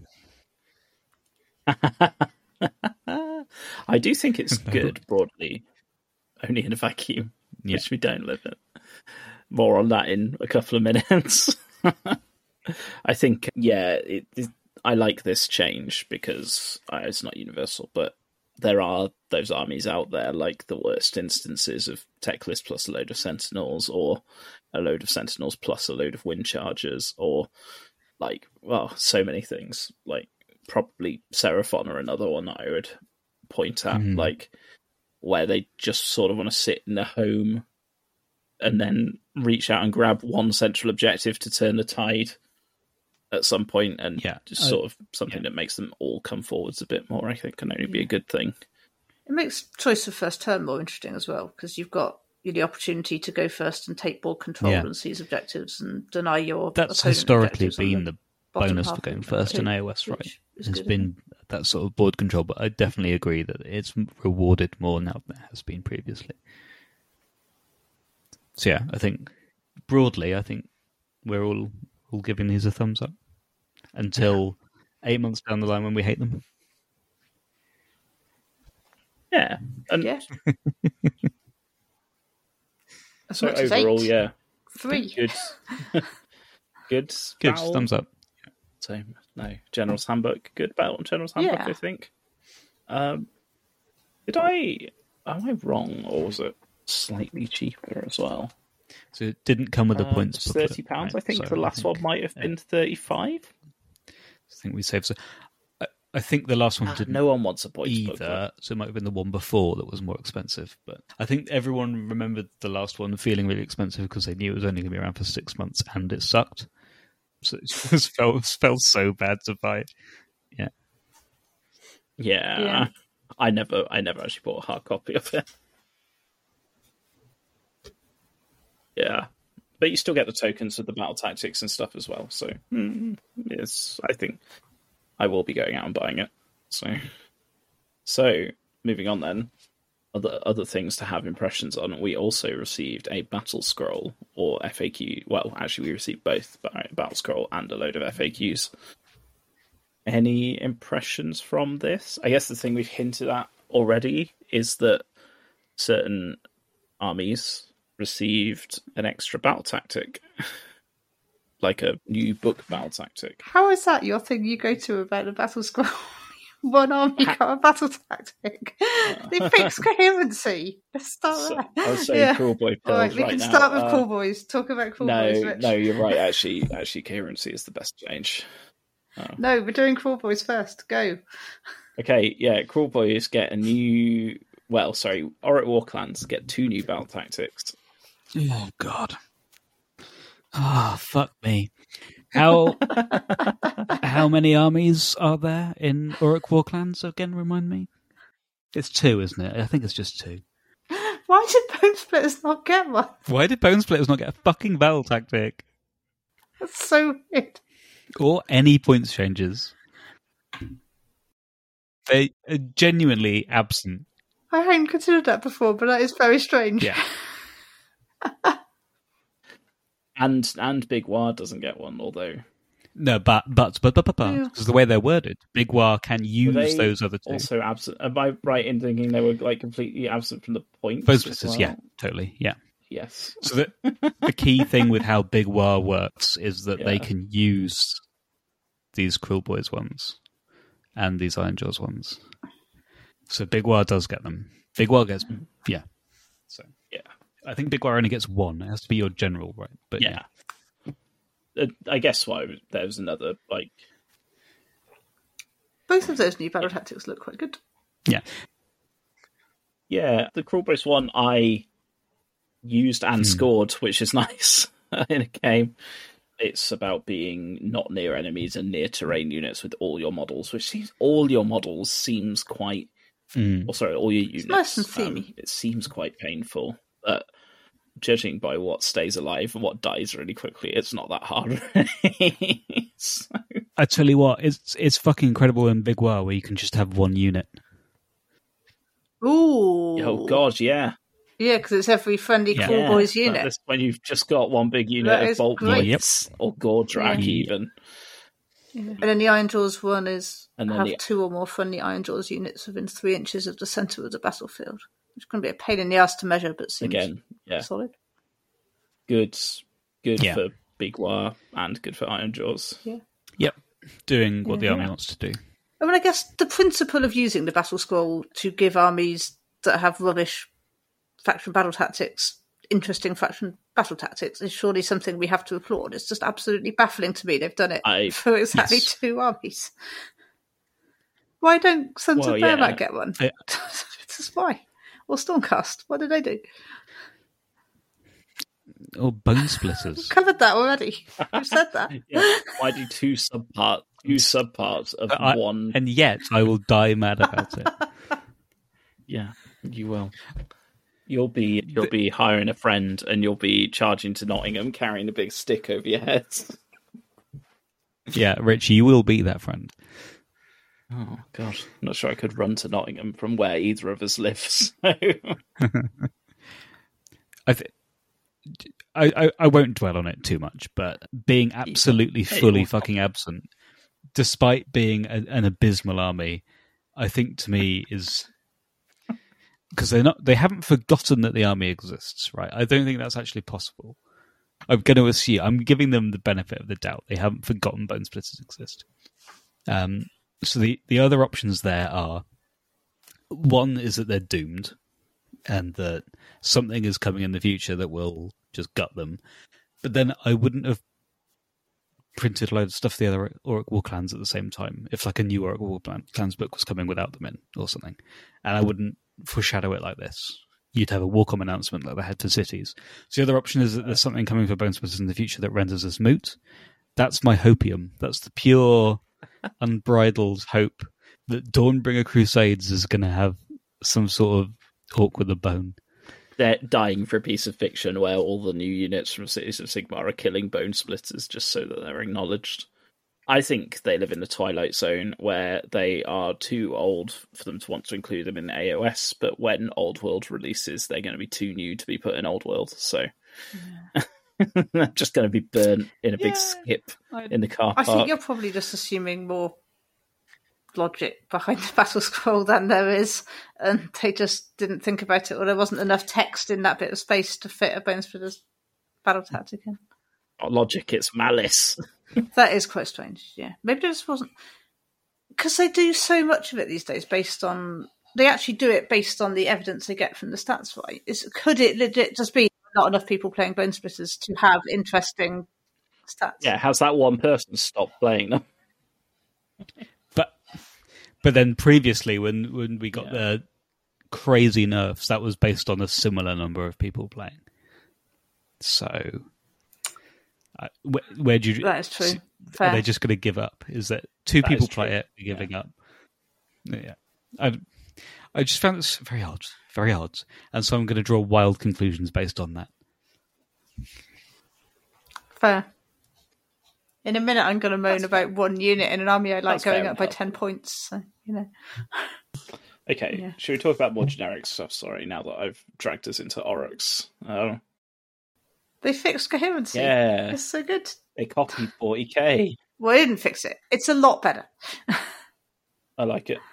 I do think it's good broadly, only in a vacuum, Yeah. which we don't live in. More on that in a couple of minutes. I think, yeah, it, it, I like this change because uh, it's not universal, but there are those armies out there, like the worst instances of Techlist plus a load of Sentinels, or a load of Sentinels plus a load of Wind Chargers, or like, well, so many things. Like probably Seraphon or another one that I would point at, Mhm. like where they just sort of want to sit in their home and then reach out and grab one central objective to turn the tide at some point, and Yeah, just I- sort of something yeah. that makes them all come forwards a bit more, I think can only be a good thing. it makes choice of first turn more interesting as well, because you've got the opportunity to go first and take board control Yeah. and seize objectives and deny your That's opponent historically objectives on been the bottom bonus half for going of the first in map A O S, too, right? which is Has good, been that sort of board control, but I definitely agree that it's rewarded more now than it has been previously. So yeah, I think broadly, I think we're all all giving these a thumbs up until eight months down the line when we hate them. Yeah, and Yeah. As so much as overall, eight. yeah, Three. good, good, Good, battle. thumbs up. So no, General's Handbook, good battle on General's Handbook. Yeah. I think. Um, did I? Am I wrong, or was it slightly cheaper as well? So it didn't come with the Uh, points. it's booklet, thirty pounds. right? I think So the last think- one might have yeah. been thirty-five. I think we saved. So I, I think the last one Ah, didn't no one wants a points either, booklet. so it might have been the one before that was more expensive. But I think everyone remembered the last one feeling really expensive because they knew it was only going to be around for six months and it sucked. So it just felt felt so bad to buy. Yeah, Yeah. Yeah. I never, I never actually bought a hard copy of it. Yeah, but you still get the tokens with the battle tactics and stuff as well. So mm, yes, I think I will be going out and buying it. So, so moving on then. Other other things to have impressions on. We also received a battle scroll or F A Q. Well, actually, we received both a battle scroll and a load of F A Qs. Any impressions from this? I guess the thing we've hinted at already is that certain armies received an extra battle tactic, like a new book battle tactic. How is that your thing you go to about the battle scroll? One army got a battle tactic. They fix coherency. Let's start So, there. I was saying Yeah. Cruel Boy All right, pills we right can now. start with Uh, Cool Boys. Talk about Cool no, Boys. Rich. no, you're right. Actually, actually, coherency is the best change. No, we're doing Cool Boys first. Go. Okay, yeah, Cruel Boys get a new. Well, sorry, Auric Warclans get two new battle tactics. Oh God. Ah, oh, fuck me. How how many armies are there in Auric Warclans again? Remind me. It's two, isn't it? I think it's just two. Why did Bone Splitters not get one? Why did Bone Splitters not get a fucking battle tactic That's so weird. or any points changes? They are genuinely absent. I hadn't considered that before, but that is very strange. Yeah. And and Big War doesn't get one, although No, but but but but but Yeah. because the way they're worded, Big War can were use they those other two. also absent. Am I right in thinking they were like completely absent from the points? Bone as Splitters, well? yeah, totally, yeah. Yes. So the, the key thing with how Big War works is that they Yeah. can use these Cruel Boys ones and these Iron Jaws ones. So Big War does get them. Big War gets, yeah. So Yeah. I think Big War only gets one. It has to be your general, right? But Yeah. Uh, I guess why there's another like Both of those new battle tactics look quite good. yeah, yeah the Cruel Boys one I used and Hmm. scored, which is nice in a game. It's about being not near enemies and near terrain units with all your models, which seems all your models seems quite. Mm. Or sorry, all your units. nice and um, themey. it seems quite painful. But judging by what stays alive and what dies really quickly, it's not that hard. So- I tell you what, it's it's fucking incredible in Big War where you can just have one unit. Ooh. oh god, yeah. Yeah, because it's every friendly Yeah. Cool yeah. Boys At unit. this point, you've just got one big unit That of is Bolt great. Blitz or Gordrak, Yeah. even. And then the Iron Jaws one is And then have the- two or more friendly Iron Jaws units within three inches of the centre of the battlefield. It's going to be a pain in the ass to measure, but seems Again, yeah, solid. good, good Yeah. for Big War and good for Iron Jaws. Yep, doing what the Yeah. army wants to do. I mean, I guess the principle of using the battle scroll to give armies that have rubbish faction battle tactics interesting faction battle tactics is surely something we have to applaud. It's just absolutely baffling to me they've done it I- for exactly yes. two armies. Why don't Sons Well, of Bearmat yeah. get one? I- Just why? Or Stormcast? What did they do? Or Bone Splitters. Covered that already. I've said that. Yeah. Why do two subpart, two subparts of I- one? and yet I will die mad about it. Yeah, you will. You'll be you'll be hiring a friend, and you'll be charging to Nottingham, carrying a big stick over your head. Yeah, Rich, you will be that friend. Oh god, I'm not sure I could run to Nottingham from where either of us lives. So. I, th- I, I I won't dwell on it too much, but being absolutely Hey, fully well- fucking absent, despite being a, an abysmal army, I think to me is because they're not they haven't forgotten that the army exists, right? I don't think that's actually possible. I'm going to assume I'm giving them the benefit of the doubt. They haven't forgotten Bone Splitters exist. Um, so the the other options there are one is that they're doomed, and that something is coming in the future that will just gut them. But then I wouldn't have printed a load of stuff for the other Orc War clans at the same time if like a new Orc War clans book was coming without them in or something. And I wouldn't foreshadow it like this. You'd have a Warcom announcement like they had for cities. So the other option is that there's something coming for Bone Splitters in the future that renders us moot. That's my hopium. That's the pure, unbridled hope that Dawnbringer Crusades is going to have some sort of Orc with a bone. They're dying for a piece of fiction where all the new units from Cities of Sigmar are killing Bone Splitters just so that they're acknowledged. I think they live in the Twilight Zone where they are too old for them to want to include them in A O S, but when Old World releases, they're going to be too new to be put in Old World, so yeah. They're just going to be burnt in a big yeah, skip I, in the car park. I think you're probably just assuming more logic behind the battle scroll than there is, and they just didn't think about it, or there wasn't enough text in that bit of space to fit a Bone Splitters battle tactic in. Not logic, it's malice. That is quite strange, yeah. Maybe there just wasn't... Because they do so much of it these days based on... They actually do it based on the evidence they get from the stats, right? Is, could it legit just be not enough people playing Bone Splitters to have interesting stats? Yeah, has that one person stopped playing them? But but then previously, when, when we got yeah. the crazy nerfs, that was based on a similar number of people playing. So... Uh, where, where do you? That is true. Fair. Are they just going to give up? Is that two that people play it, giving yeah. up? Yeah, I, I just found this very odd, very odd, and so I'm going to draw wild conclusions based on that. Fair. In a minute, I'm going to moan That's about fair. one unit in an army I like That's going up by ten points. So, you know. Okay, yeah. Should we talk about more generic stuff? Sorry, now that I've dragged us into Oryx. Oh. They fixed coherency. Yeah. It's so good. They copied forty K. Well, they didn't fix it. It's a lot better. I like it.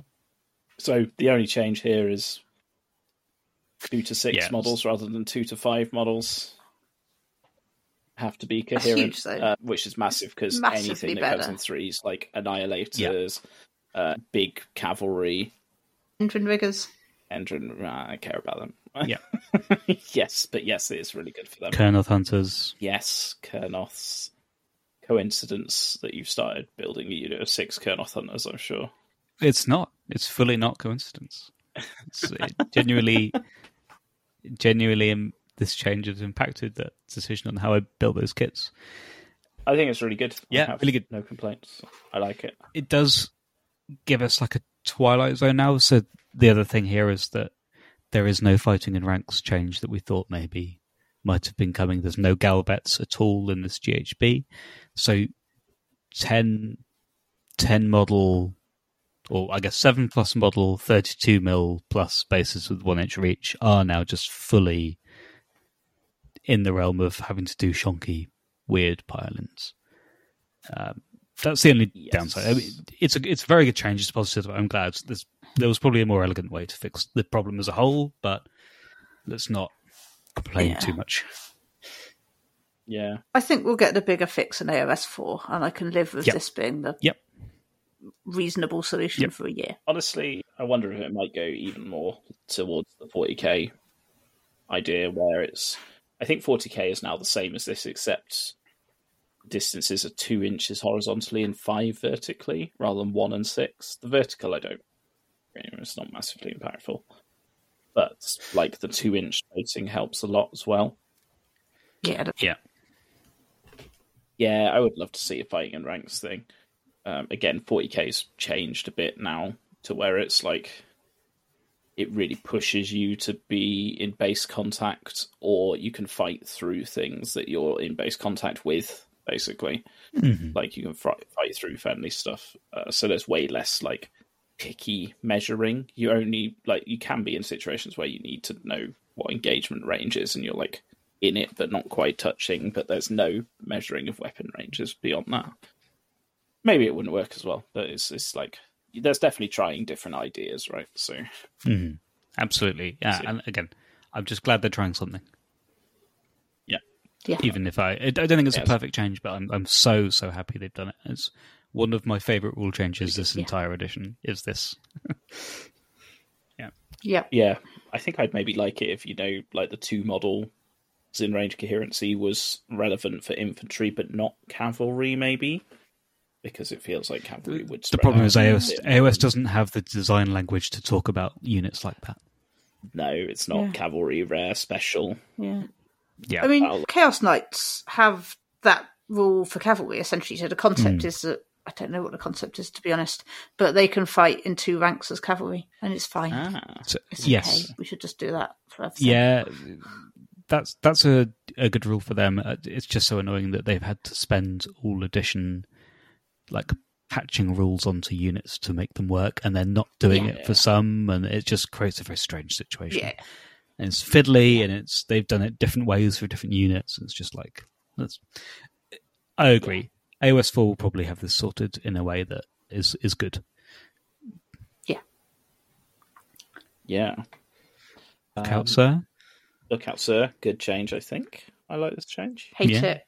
So the only change here is two to six yes. models rather than two to five models have to be coherent, huge, uh, which is massive because anything that better. comes in threes, like Annihilators, yep. uh, big cavalry, Endrin Riggers. Endrin, uh, I care about them. Yeah. Yes, but yes, it is really good for them. Kurnoth Hunters. Yes, Kurnoths. Coincidence that you've started building a unit of six Kurnoth Hunters, I'm sure. It's not. It's fully not coincidence. It's it genuinely, genuinely, um, this change has impacted that decision on how I build those kits. I think it's really good. Yeah, really good. No complaints. I like it. It does give us like a Twilight Zone now. So the other thing here is that there is no fighting in ranks change that we thought maybe might have been coming. There's no Galbets at all in this G H B. So ten, ten model, or I guess seven plus model, thirty-two mil plus bases with one inch reach are now just fully in the realm of having to do shonky, weird pile-ins. Um, that's the only yes. downside. I mean, it's a it's a very good change. It's positive. I'm glad. There's, there was probably a more elegant way to fix the problem as a whole, but let's not complain yeah. too much. Yeah, I think we'll get the bigger fix in A O S four, and I can live with yep. this being the yep. reasonable solution yep. for a year. Honestly, I wonder if it might go even more towards the forty K idea, where it's. I think forty K is now the same as this, except distances are two inches horizontally and five vertically, rather than one and six. The vertical, I don't. It's not massively impactful, but like the two-inch spacing helps a lot as well. Yeah, yeah, yeah. I would love to see a fighting in ranks thing. Um, again, forty K's changed a bit now to where it's like it really pushes you to be in base contact, or you can fight through things that you're in base contact with. basically. Mm-hmm. Like, you can fight, fight through friendly stuff. Uh, so there's way less, like, picky measuring. You only, like, you can be in situations where you need to know what engagement range is, and you're, like, in it, but not quite touching, but there's no measuring of weapon ranges beyond that. Maybe it wouldn't work as well, but it's, it's like, there's definitely trying different ideas, right? So, mm-hmm. Absolutely. Yeah. So, and again, I'm just glad they're trying something. Yeah. Yeah. Even if I, I don't think it's yes. a perfect change, but I'm I'm so so happy they've done it. It's one of my favourite rule changes this yeah. entire edition. Is this? yeah. Yeah. Yeah. I think I'd maybe like it if, you know, like the two model in range coherency was relevant for infantry, but not cavalry, maybe. Because it feels like cavalry would. The problem is A O S, bit. A O S doesn't have the design language to talk about units like that. No, it's not Yeah. cavalry, rare, special. Yeah. Yeah. I mean, I'll- Chaos Knights have that rule for cavalry, essentially. So the concept Mm. is that, I don't know what the concept is, to be honest, but they can fight in two ranks as cavalry, and it's fine. Ah. So, It's yes. okay. We should just do that for everything. Yeah. That's that's a, a good rule for them. Uh, It's just so annoying that they've had to spend all edition like patching rules onto units to make them work, and they're not doing Yeah. it for some, and it just creates a very strange situation. Yeah. And it's fiddly, and it's they've done it different ways for different units. And it's just like that's. I agree. A O S four will probably have this sorted in a way that is is good. Yeah. Yeah. Look Um, out, sir. Look out, sir. Good change, I think. I like this change. Hate Yeah. it.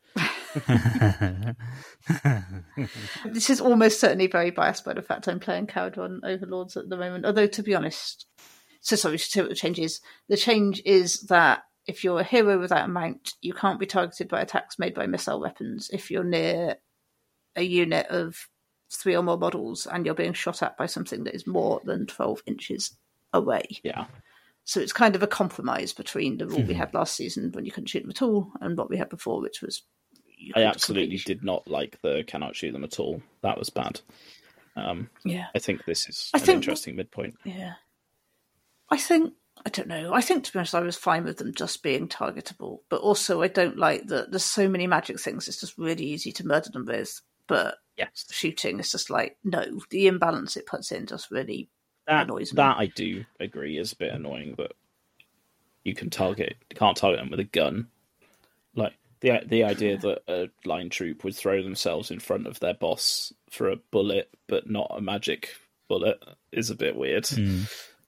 This is almost certainly very biased by the fact I'm playing Caradron Overlords at the moment. Although, to be honest, so sorry to say what the change is. The change is that if you're a hero without a mount, you can't be targeted by attacks made by missile weapons if you're near a unit of three or more models and you're being shot at by something that is more than twelve inches away. Yeah. So it's kind of a compromise between the rule Mm-hmm. we had last season when you couldn't shoot them at all and what we had before, which was you I could absolutely completely- did not like the cannot shoot them at all. That was bad. Um, Yeah. I think this is I an think- interesting midpoint. Yeah. I think, I don't know, I think to be honest, I was fine with them just being targetable. But also, I don't like that there's so many magic things, it's just really easy to murder them with. But Yes. shooting is just like, no, the imbalance it puts in just really That, annoys me. that I do agree is a bit annoying, but you can target, you can't target them with a gun. Like, the the idea that a line troop would throw themselves in front of their boss for a bullet, but not a magic bullet, is a bit weird. Mm.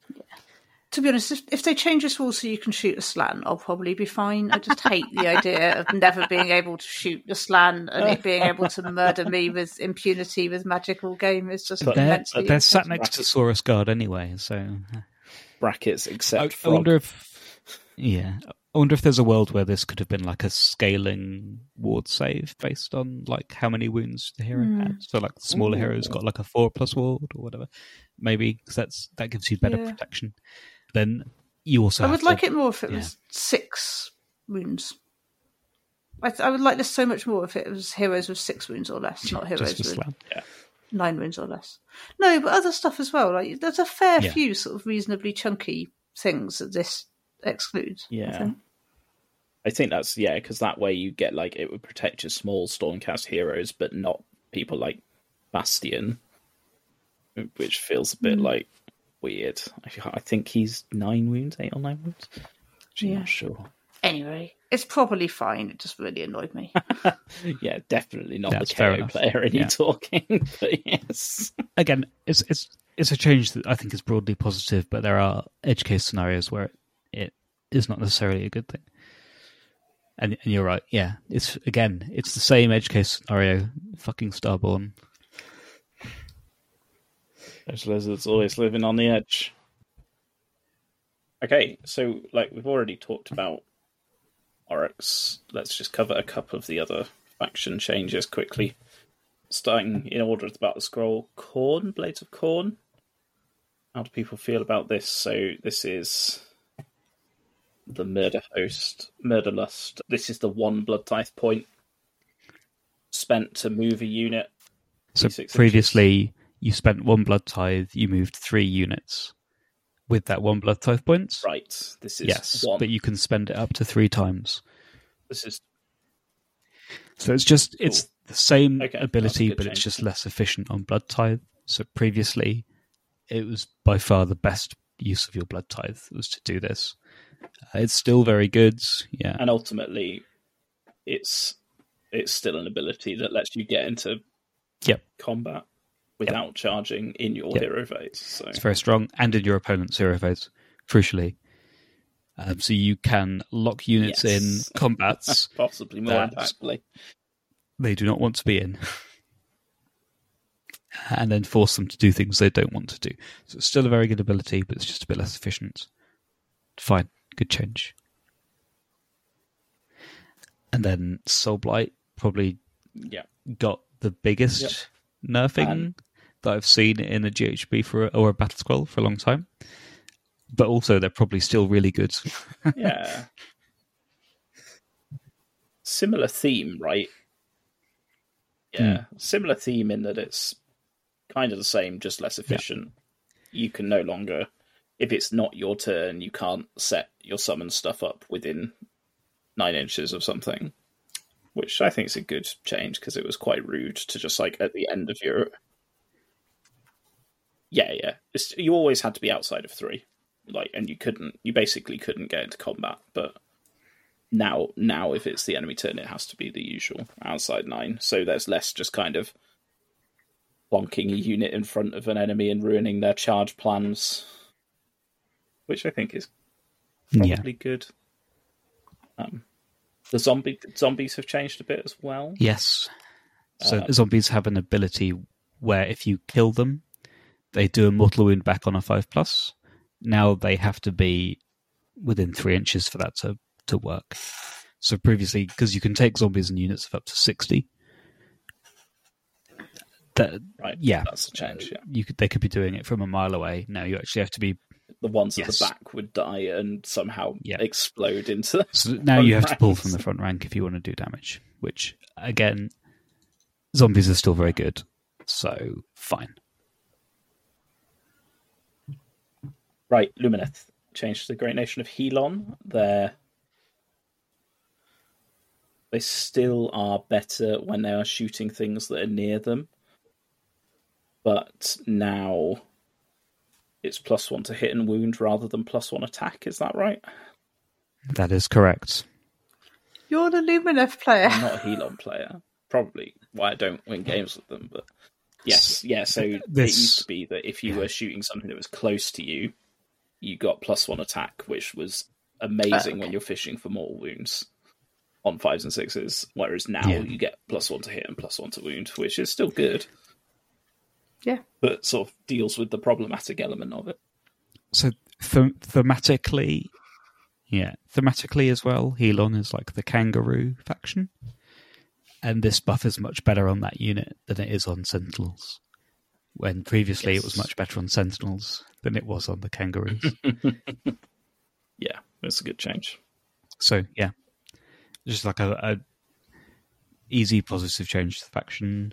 To be honest, if, if they change this rule so you can shoot a slan, I'll probably be fine. I just hate the idea of never being able to shoot the slan and it being able to murder me with impunity with magical game. It's just But They're, immensely they're sat irritating. next to Saurus Guard anyway, so Brackets, I, except I frog. wonder if, yeah, I wonder if there's a world where this could have been like a scaling ward save based on like how many wounds the hero Hmm. had. So like the smaller Ooh. heroes got like a four plus ward or whatever, maybe because that's that gives you better Yeah. protection. Then you also I have would to- like it more if it yeah. was six wounds. I, I would like this so much more if it was heroes with six wounds or less, not heroes just for with slam. nine wounds or less. No, but other stuff as well. Like there's a fair Yeah. few sort of reasonably chunky things that this excludes. I Yeah. think. I think that's, yeah, because that way you get, like, it would protect your small Stormcast heroes, but not people like Bastion, which feels a Hmm. bit, like, weird. I, I think he's nine wounds, eight or nine wounds. Actually, Yeah. not sure. Anyway, it's probably fine. It just really annoyed me. Yeah, definitely not That's the fair K O enough. player in Yeah. you talking, but yes. Again, it's it's it's a change that I think is broadly positive, but there are edge case scenarios where it, it is not necessarily a good thing. And and you're right, yeah. It's again, it's the same edge case scenario. Fucking Starborn. Those lizards always living on the edge. Okay, so like we've already talked about Oryx. Let's just cover a couple of the other faction changes quickly. Starting in order about the scroll, Khorne, Blades of Khorne. How do people feel about this? So this is the Murder Host, Murder Lust. This is the one blood tithe point spent to move a unit. So six previously, you spent one blood tithe, you moved three units with that one blood tithe points. Right, this is Yes, one. but you can spend it up to three times. This is So it's just it's Cool. the same Okay, that's a ability, good but it's change. just less efficient on Blood Tithe. So previously, it was by far the best use of your Blood Tithe was to do this. Uh, it's still very good, yeah. And ultimately, it's it's still an ability that lets you get into Yep. combat without charging in your Yep. hero phase. So It's very strong, and in your opponent's hero phase, crucially. Um, so you can lock units Yes. in combats possibly more that- impactfully. they do not want to be in, and then force them to do things they don't want to do. So it's still a very good ability, but it's just a bit less efficient. Fine, good change. And then Soulblight probably Yeah. got the biggest Yep. nerfing And- that I've seen in a G H B for a, or a Battle Scroll for a long time. But also, they're probably still really good. Yeah. Similar theme, right? Yeah. Similar theme in that it's kind of the same, just less efficient. You can no longer, if it's not your turn, you can't set your summon stuff up within nine inches of something, which I think is a good change because it was quite rude to just like at the end of your. Yeah, yeah. It's, you always had to be outside of three, like, and you couldn't. You basically couldn't get into combat, but. Now, now, if it's the enemy turn, it has to be the usual outside nine. So there's less just kind of bonking a unit in front of an enemy and ruining their charge plans, which I think is probably Yeah. good. Um, the zombie zombies have changed a bit as well. Yes. So Um, zombies have an ability where if you kill them, they do a mortal wound back on a five plus. Now they have to be within three inches for that to, to work. So previously, because you can take zombies in units of up to sixty, that Right, yeah, that's a change. Yeah, you could they could be doing it from a mile away. Now you actually have to be. the ones at Yes. the back would die and somehow Yeah. explode into. So now you have to pull ranks. from the front rank if you want to do damage. Which again, zombies are still very good. So fine. Right, Lumineth changed to the Great Nation of Helon. They're they still are better when they are shooting things that are near them, but now it's plus one to hit and wound rather than plus one attack. Is that right? That is correct. You're the Lumineth player. I'm not a Helon player. Probably why I don't win games with them, but yes, yeah. So it This- used to be that if you were shooting something that was close to you, you got plus one attack, which was amazing Oh, when okay. you're fishing for mortal wounds on fives and sixes. Whereas now Yeah. you get plus one to hit and plus one to wound, which is still good, Yeah. but sort of deals with the problematic element of it. So them- thematically, yeah, thematically as well, Helon is like the kangaroo faction, and this buff is much better on that unit than it is on Sentinels. When previously it was Yes. much better on Sentinels than it was on the kangaroos. Yeah, that's a good change. So yeah, just like a, a easy positive change to the faction.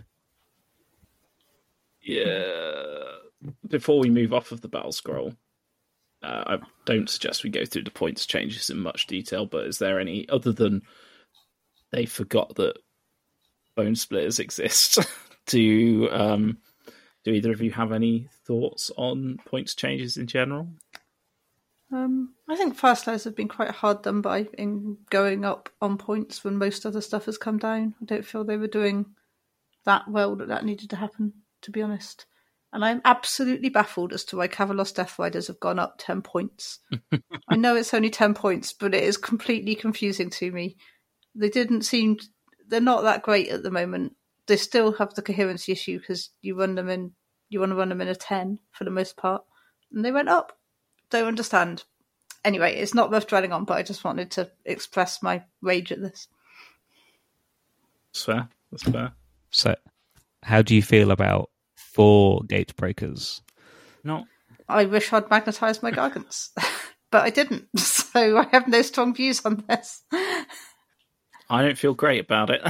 Yeah. Before we move off of the battle scroll, uh, I don't suggest we go through the points changes in much detail, but is there any other than they forgot that bone splitters exist? do um, do either of you have any thoughts on points changes in general? Um, I think fast layers have been quite hard done by in going up on points when most other stuff has come down. I don't feel they were doing that well that that needed to happen, to be honest. And I'm absolutely baffled as to why Kavalos Death Riders have gone up ten points. I know it's only ten points, but it is completely confusing to me. They didn't seem... They're not that great at the moment. They still have the coherency issue because you run them in... You want to run them in a ten for the most part. And they went up. Don't understand. Anyway, it's not worth dwelling on, but I just wanted to express my rage at this. That's fair. That's fair. So, how do you feel about four gate breakers? No. I wish I'd magnetised my Gargants, but I didn't, so I have no strong views on this. I don't feel great about it.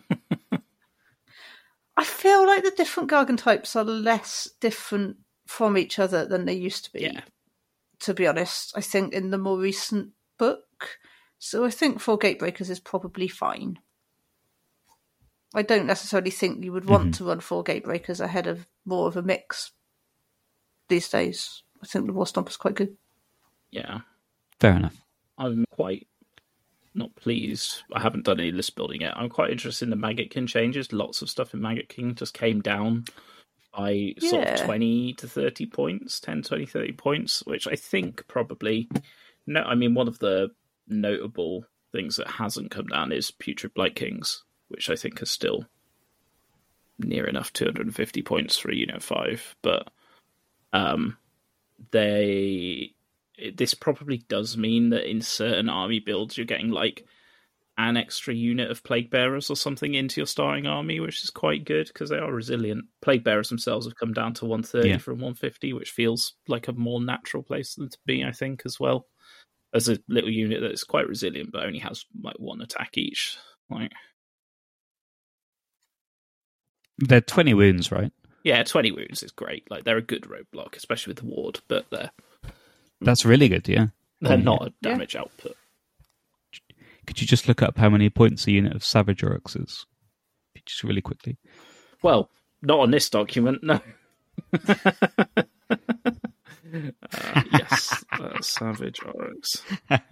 I feel like the different Gargant types are less different from each other than they used to be, Yeah. to be honest, I think, in the more recent book. So I think four Gatebreakers is probably fine. I don't necessarily think you would want Mm-hmm. to run four Gatebreakers ahead of more of a mix these days. I think the War Stomper's quite good. Yeah. Fair enough. I'm quite not pleased. I haven't done any list building yet. I'm quite interested in the Maggot King changes. Lots of stuff in Maggot King just came down by sort of Yeah. twenty to thirty points, ten, twenty, thirty points, which I think probably... No, I mean, one of the notable things that hasn't come down is Putrid Blight Kings, which I think are still near enough two hundred fifty points for a Unit five. But um, they... this probably does mean that in certain army builds you're getting like an extra unit of Plague Bearers or something into your starting army, which is quite good because they are resilient. Plague Bearers themselves have come down to one thirty Yeah. from one fifty, which feels like a more natural place for them to be, I think, as well. As a little unit that's quite resilient but only has like one attack each. Like, They're twenty wounds, right? yeah, twenty wounds is great. Like, they're a good roadblock, especially with the ward, but they're That's really good, yeah. they're Yeah. not a damage output. Could you just look up how many points a unit of Savage Oryx is? Just really quickly. Well, not on this document, no. uh, yes, uh, Savage Oryx.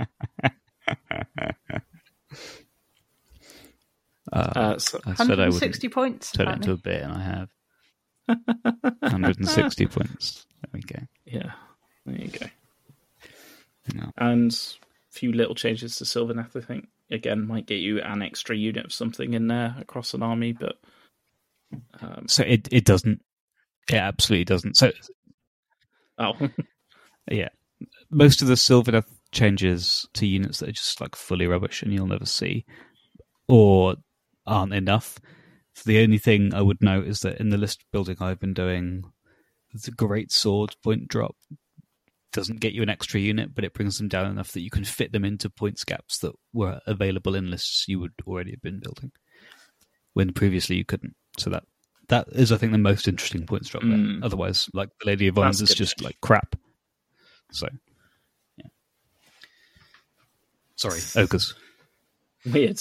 Uh, Uh, so, I said I would one hundred sixty points. turn it into apparently. a bit, and I have. one hundred sixty points. There we go. yeah, there you go. No. And a few little changes to Sylvaneth, I think. Again, might get you an extra unit of something in there across an army, but... Um, So it, it doesn't. It absolutely doesn't. So, oh, yeah. Most of the Sylvaneth changes to units that are just like fully rubbish and you'll never see, or aren't enough. So the only thing I would note is that in the list building I've been doing, the Great Sword point drop doesn't get you an extra unit, but it brings them down enough that you can fit them into points gaps that were available in lists you would already have been building, when previously you couldn't. So that that is, I think, the most interesting points drop there. Mm. Otherwise, like the Lady of Vines That's is good. just like crap. So, yeah. Sorry, ogres. weird.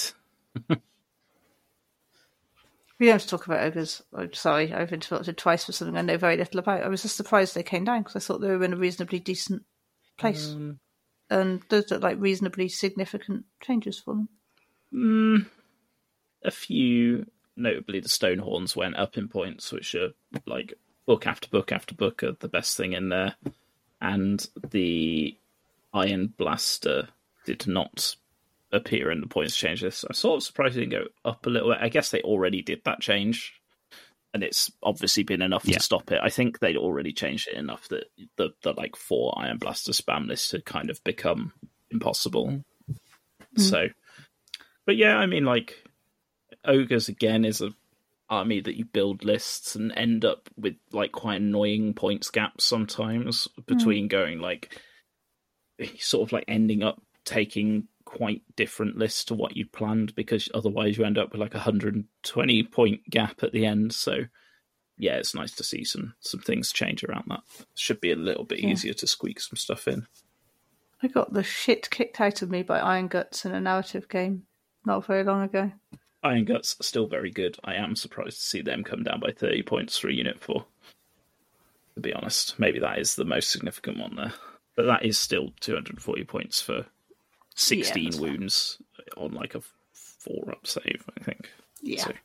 We don't have to talk about ogres. I'm sorry, I've interrupted twice for something I know very little about. I was just surprised they came down because I thought they were in a reasonably decent place. Um, And those look like reasonably significant changes for them. mm, a few, notably the Stonehorns, went up in points, which are like book after book after book are the best thing in there. And the Iron Blaster did not appear in the points change list. I'm sort of surprised they didn't go up a little bit. I guess they already did that change, and it's obviously been enough Yeah. to stop it. I think they'd already changed it enough that the, the like four Iron Blaster spam list had kind of become impossible. So, but yeah, I mean, like, Ogres again is a army that you build lists and end up with like quite annoying points gaps sometimes between going like sort of like ending up taking quite different lists to what you planned, because otherwise you end up with like a one hundred twenty point gap at the end. So yeah, it's nice to see some some things change around that. Should be a little bit Yeah. easier to squeak some stuff in. I got the shit kicked out of me by Iron Guts in a narrative game not very long ago. Iron Guts are still very good. I am surprised to see them come down by thirty points for a unit four. To be honest, maybe that is the most significant one there. But that is still two hundred forty points for sixteen Yeah, that's fine. wounds on like a four up save, I think. Yeah. So,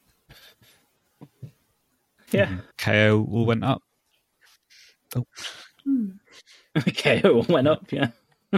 yeah. K O all went up. Oh, Okay, it all went up, yeah.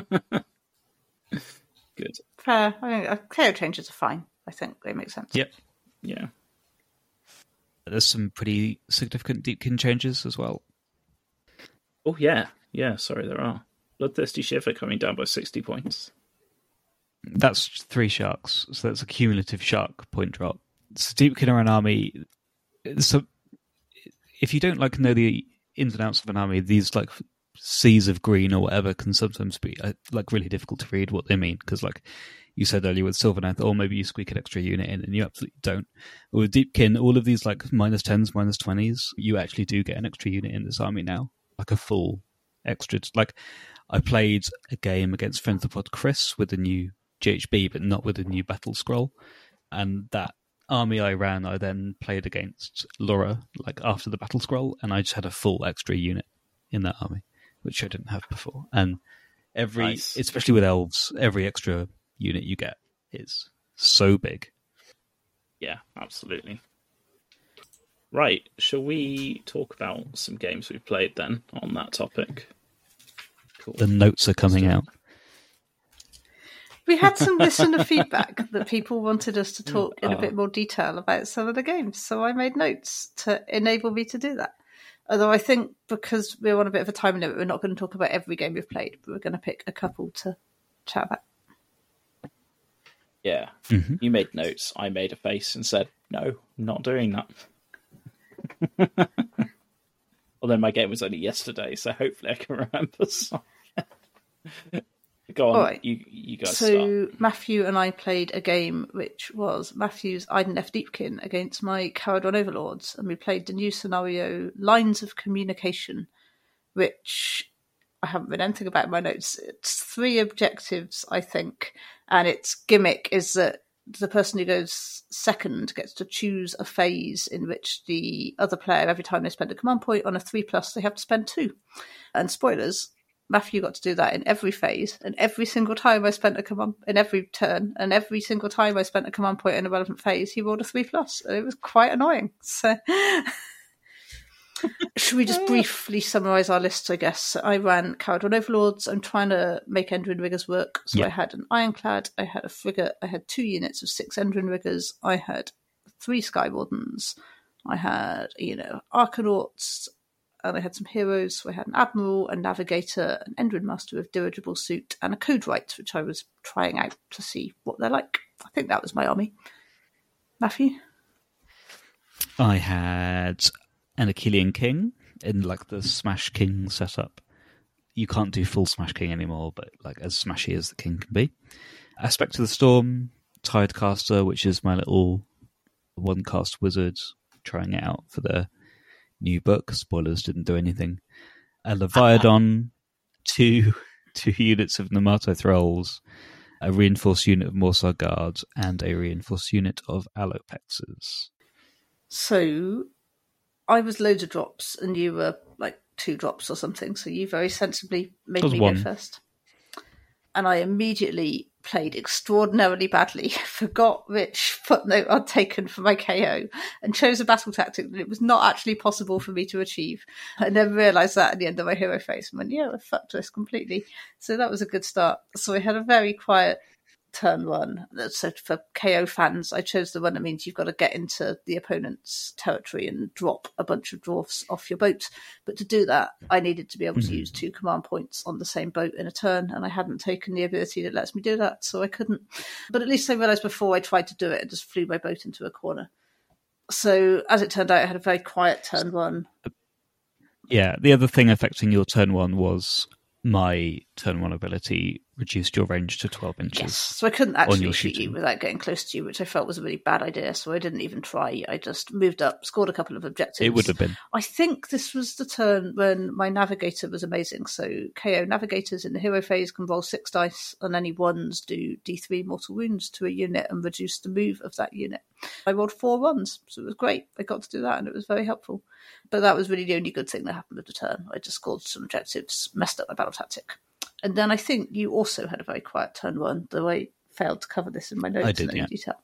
Good. Fair. I think uh, K O changes are fine. I think they make sense. yep. Yeah. There's some pretty significant Deepkin changes as well. Oh, yeah. Yeah, sorry, there are. Bloodthirsty Shiver coming down by sixty points. That's three sharks, so that's a cumulative shark point drop. So Deepkin are an army. So if you don't like know the ins and outs of an army, these like seas of green or whatever can sometimes be uh, like really difficult to read what they mean, because like you said earlier with Sylvaneth, or maybe you squeak an extra unit in and you absolutely don't. But with Deepkin, all of these like minus tens, minus twenties, you actually do get an extra unit in this army now, like a full extra. Like I played a game against Friend of the Pod Chris with the new G H B, but not with the new battle scroll, and that army I ran, I then played against Laura, like after the battle scroll, and I just had a full extra unit in that army, which I didn't have before. And every, Nice. especially with elves, every extra unit you get is so big. Yeah, absolutely. Right, shall we talk about some games we've played then on that topic? Cool. The notes are coming out. We had some listener feedback that people wanted us to talk in a Oh. bit more detail about some of the games, so I made notes to enable me to do that. Although I think because we're on a bit of a time limit, we're not going to talk about every game we've played, but we're going to pick a couple to chat about. Yeah, Mhm. you made notes. I made a face and said, no, I'm not doing that. Although my game was only yesterday, so hopefully I can remember some. Go on, All right. you, you guys So start. Matthew and I played a game which was Matthew's Idoneth Deepkin against my Caradon Overlords, and we played the new scenario Lines of Communication, which I haven't read anything about in my notes. It's three objectives, I think, and its gimmick is that the person who goes second gets to choose a phase in which the other player, every time they spend a command point on a three plus, they have to spend two. And spoilers, Matthew got to do that in every phase, and every single time I spent a command in every turn, and every single time I spent a command point in a relevant phase, he rolled a three plus, and it was quite annoying. So, should we just briefly summarise our lists? I guess I ran Caradon Overlords. I'm trying to make Endrin Riggers work, so Yeah. I had an Ironclad, I had a frigate, I had two units of six Endrin Riggers, I had three Sky Wardens, I had you know Arcanauts. And I had some heroes. So I had an Admiral, a Navigator, an Endrin Master with Dirigible Suit, and a Code Right, which I was trying out to see what they're like. I think that was my army. Matthew? I had an Achillean King in like the Smash King setup. You can't do full Smash King anymore, but like as smashy as the King can be. Aspect of the Storm, Tidecaster, which is my little one cast wizard, trying it out for the new book. Spoilers, didn't do anything. A Leviathan, two two units of Namato Thralls, a reinforced unit of Morsar Guards, and a reinforced unit of Alopexes. So I was loads of drops, and you were like two drops or something, so you very sensibly made was me one. go first. And I immediately played extraordinarily badly, forgot which footnote I'd taken for my K O, and chose a battle tactic that it was not actually possible for me to achieve. I then realised that at the end of my hero phase and went, yeah, I fucked this completely. So that was a good start. So I had a very quiet turn one. So for K O fans, I chose the one that means you've got to get into the opponent's territory and drop a bunch of dwarfs off your boat. But to do that, I needed to be able to Mm-hmm. use two command points on the same boat in a turn, and I hadn't taken the ability that lets me do that, so I couldn't. But at least I realised before I tried to do it, I just flew my boat into a corner. So as it turned out, I had a very quiet turn one. Yeah, the other thing affecting your turn one was my turn one ability reduced your range to twelve inches. Yes, so I couldn't on actually your shoot you shooting. without getting close to you, which I felt was a really bad idea, so I didn't even try. I just moved up, scored a couple of objectives. It would have been. I think this was the turn when my Navigator was amazing. So K O Navigators in the hero phase can roll six dice, and any ones do D three mortal wounds to a unit and reduce the move of that unit. I rolled four ones, so it was great. I got to do that, and it was very helpful. But that was really the only good thing that happened with the turn. I just scored some objectives, messed up my battle tactic. And then I think you also had a very quiet turn one, though I failed to cover this in my notes I did, in any yeah. detail.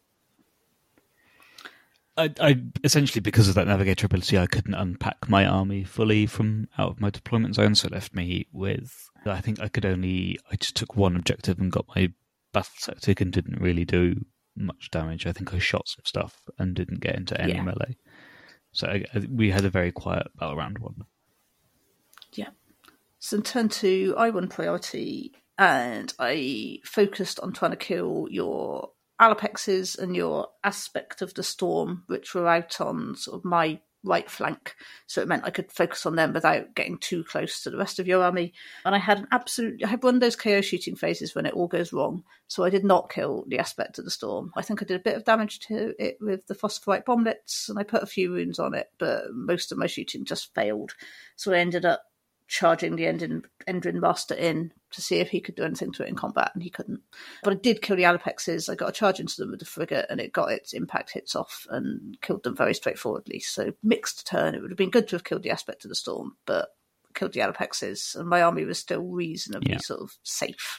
I, I essentially, because of that navigator ability, I couldn't unpack my army fully from out of my deployment zone, so it left me with. I think I could only. I just took one objective and got my battle tactic and didn't really do much damage. I think I shot some stuff and didn't get into any Yeah. melee. So I, I, we had a very quiet battle round one. Yeah. So in turn two, I won priority, and I focused on trying to kill your Alopexes and your Aspect of the Storm, which were out on sort of my right flank. So it meant I could focus on them without getting too close to the rest of your army. And I had an absolute, I had one of those K O shooting phases when it all goes wrong. So I did not kill the Aspect of the Storm. I think I did a bit of damage to it with the Phosphorite Bomblets, and I put a few wounds on it, but most of my shooting just failed. So I ended up charging the Endrin, Endrin Master in to see if he could do anything to it in combat, and he couldn't. But I did kill the Alapexes. I got a charge into them with the frigate, and it got its impact hits off and killed them very straightforwardly. So mixed turn. It would have been good to have killed the Aspect of the Storm, but killed the Alapexes, and my army was still reasonably Yeah. sort of safe.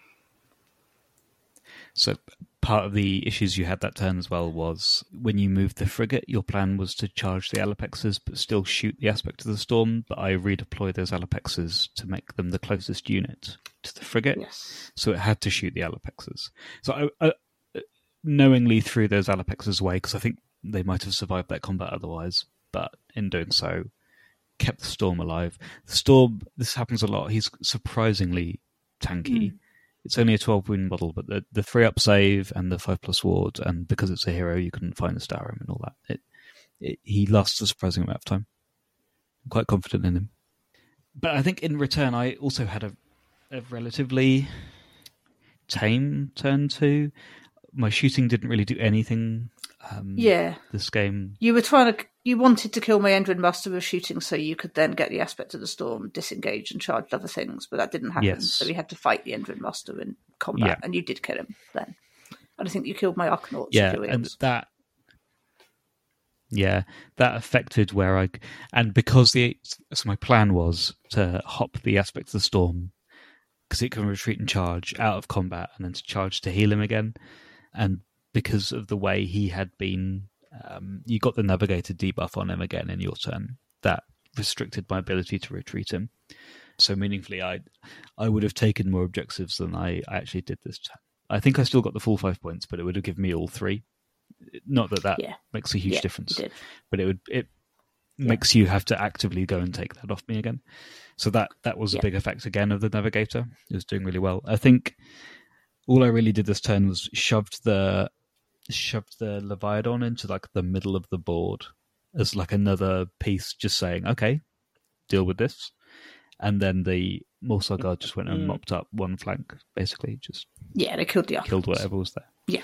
So part of the issues you had that turn as well was when you moved the frigate, your plan was to charge the Alapexes but still shoot the Aspect of the Storm, but I redeployed those Alapexes to make them the closest unit to the frigate. Yes. So it had to shoot the Alapexes. So I, I knowingly threw those Alapexes away because I think they might have survived that combat otherwise, but in doing so, kept the Storm alive. The Storm, this happens a lot, he's surprisingly tanky. Mm. It's only a twelve wound model, but the, the three up save and the five plus ward, and because it's a hero, you can find the star room and all that. It, it, he lasts a surprising amount of time. I'm quite confident in him. But I think in return, I also had a, a relatively tame turn two. My shooting didn't really do anything. Um, yeah, this game. You were trying to. You wanted to kill my Endrin Master with shooting, so you could then get the Aspect of the Storm, disengage, and charge other things. But that didn't happen, yes. So we had to fight the Endrin Master in combat, yeah. and you did kill him then. And I think you killed my Arcanauts. Yeah, and that. Yeah, that affected where I, and because the so my plan was to hop the Aspect of the Storm because it can retreat and charge out of combat, and then to charge to heal him again, and because of the way he had been. Um, you got the Navigator debuff on him again in your turn. That restricted my ability to retreat him. So meaningfully, I I would have taken more objectives than I, I actually did this turn. I think I still got the full five points, but it would have given me all three. Not that that yeah. makes a huge yeah, difference, it but it would it yeah. makes you have to actively go and take that off me again. So that that was a yeah. big effect again of the Navigator. It was doing really well. I think all I really did this turn was shoved the. shoved the Leviathan into like the middle of the board as like another piece, just saying, okay, deal with this. And then the Morrsarr Guard just went and mopped up one flank, basically. Just yeah, they killed the Arcanauts. Killed whatever was there. Yeah.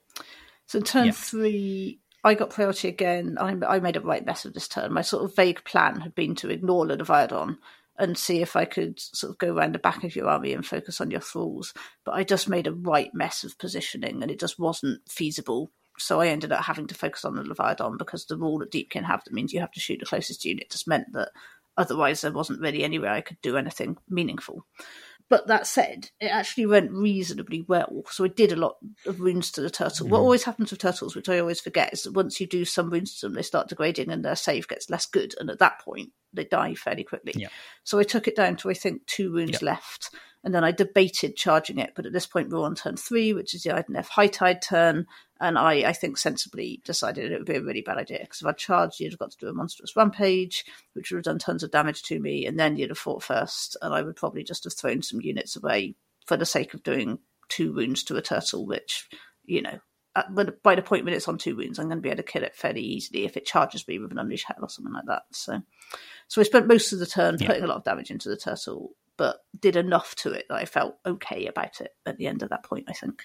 So turn yeah. three, I got priority again. I, I made a right mess of this turn. My sort of vague plan had been to ignore the Leviathan and see if I could sort of go around the back of your army and focus on your thralls. But I just made a right mess of positioning, and it just wasn't feasible. So I ended up having to focus on the Leviathan because the rule that Deepkin have that means you have to shoot the closest unit just meant that otherwise there wasn't really anywhere I could do anything meaningful. But that said, it actually went reasonably well. So I did a lot of wounds to the turtle. Mm. What always happens with turtles, which I always forget, is that once you do some wounds to them, they start degrading and their save gets less good. And at that point, they die fairly quickly. Yeah. So I took it down to, I think, two wounds yeah. left. And then I debated charging it. But at this point, we're on turn three, which is the Idoneth High Tide turn. And I, I think, sensibly decided it would be a really bad idea. Because if I'd charged, you'd have got to do a monstrous rampage, which would have done tons of damage to me. And then you'd have fought first. And I would probably just have thrown some units away for the sake of doing two wounds to a turtle, which, you know, at, by the point when it's on two wounds, I'm going to be able to kill it fairly easily if it charges me with an Unleash Hell or something like that. So, so I spent most of the turn yeah. putting a lot of damage into the turtle, but did enough to it that I felt okay about it at the end of that point, I think.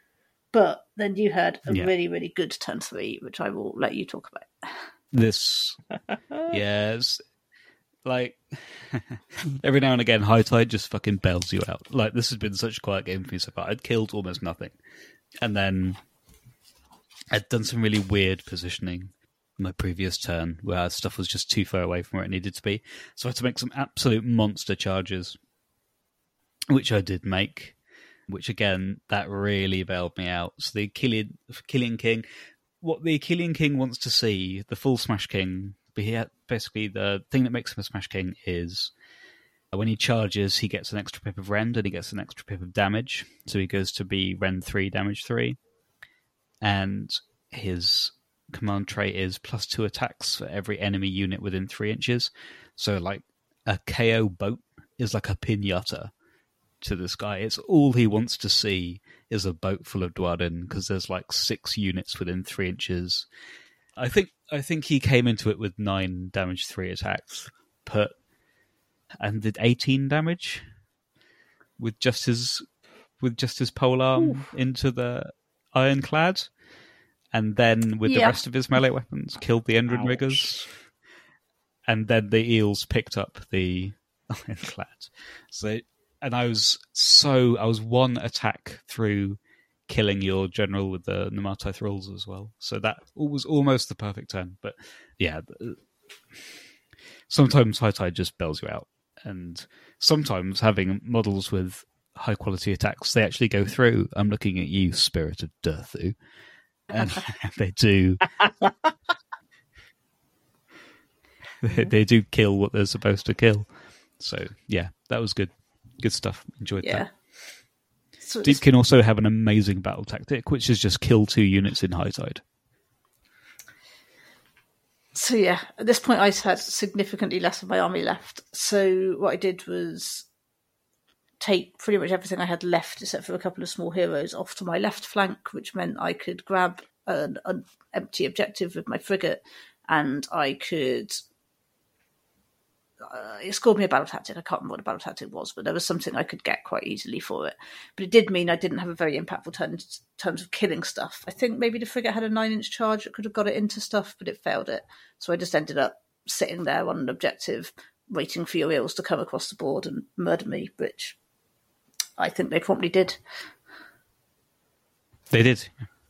But then you had a yeah. really, really good turn three, which I will let you talk about. This, yes, like every now and again, High Tide just fucking bails you out. Like this has been such a quiet game for me so far. I'd killed almost nothing, and then I'd done some really weird positioning in my previous turn where stuff was just too far away from where it needed to be. So I had to make some absolute monster charges, which I did make. Which again, that really bailed me out. So the Killian, Killian King, what the Killian King wants to see, the full Smash King, basically the thing that makes him a Smash King is when he charges, he gets an extra pip of rend and he gets an extra pip of damage. So he goes to be rend three, damage three. And his command trait is plus two attacks for every enemy unit within three inches. So like a K O boat is like a pinata to this guy. It's all he wants to see is a boat full of Dwarden because there's like six units within three inches. I think I think he came into it with nine damage three attacks, put and did eighteen damage with just his with just his polearm Oof. into the Ironclad, and then with yeah. the rest of his melee weapons killed the Endrin Riggers, and then the eels picked up the Ironclad. So and I was so I was one attack through killing your general with the Pneumati Thralls as well. So that was almost the perfect turn. But yeah, sometimes High Tide just bails you out, and sometimes having models with high quality attacks, they actually go through. I'm looking at you, Spirit of Durthu, and they do. they, they do kill what they're supposed to kill. So yeah, that was good. Good stuff. Enjoyed Yeah. that. So Deep can also have an amazing battle tactic, which is just kill two units in High Tide. So yeah, at this point I had significantly less of my army left. So what I did was take pretty much everything I had left, except for a couple of small heroes, off to my left flank, which meant I could grab an, an empty objective with my frigate, and I could... Uh, it scored me a battle tactic. I can't remember what a battle tactic was, but there was something I could get quite easily for it. But it did mean I didn't have a very impactful turn in terms of killing stuff. I think maybe the frigate had a nine-inch charge that could have got it into stuff, but it failed it. So I just ended up sitting there on an objective, waiting for your eels to come across the board and murder me, which I think they probably did. They did.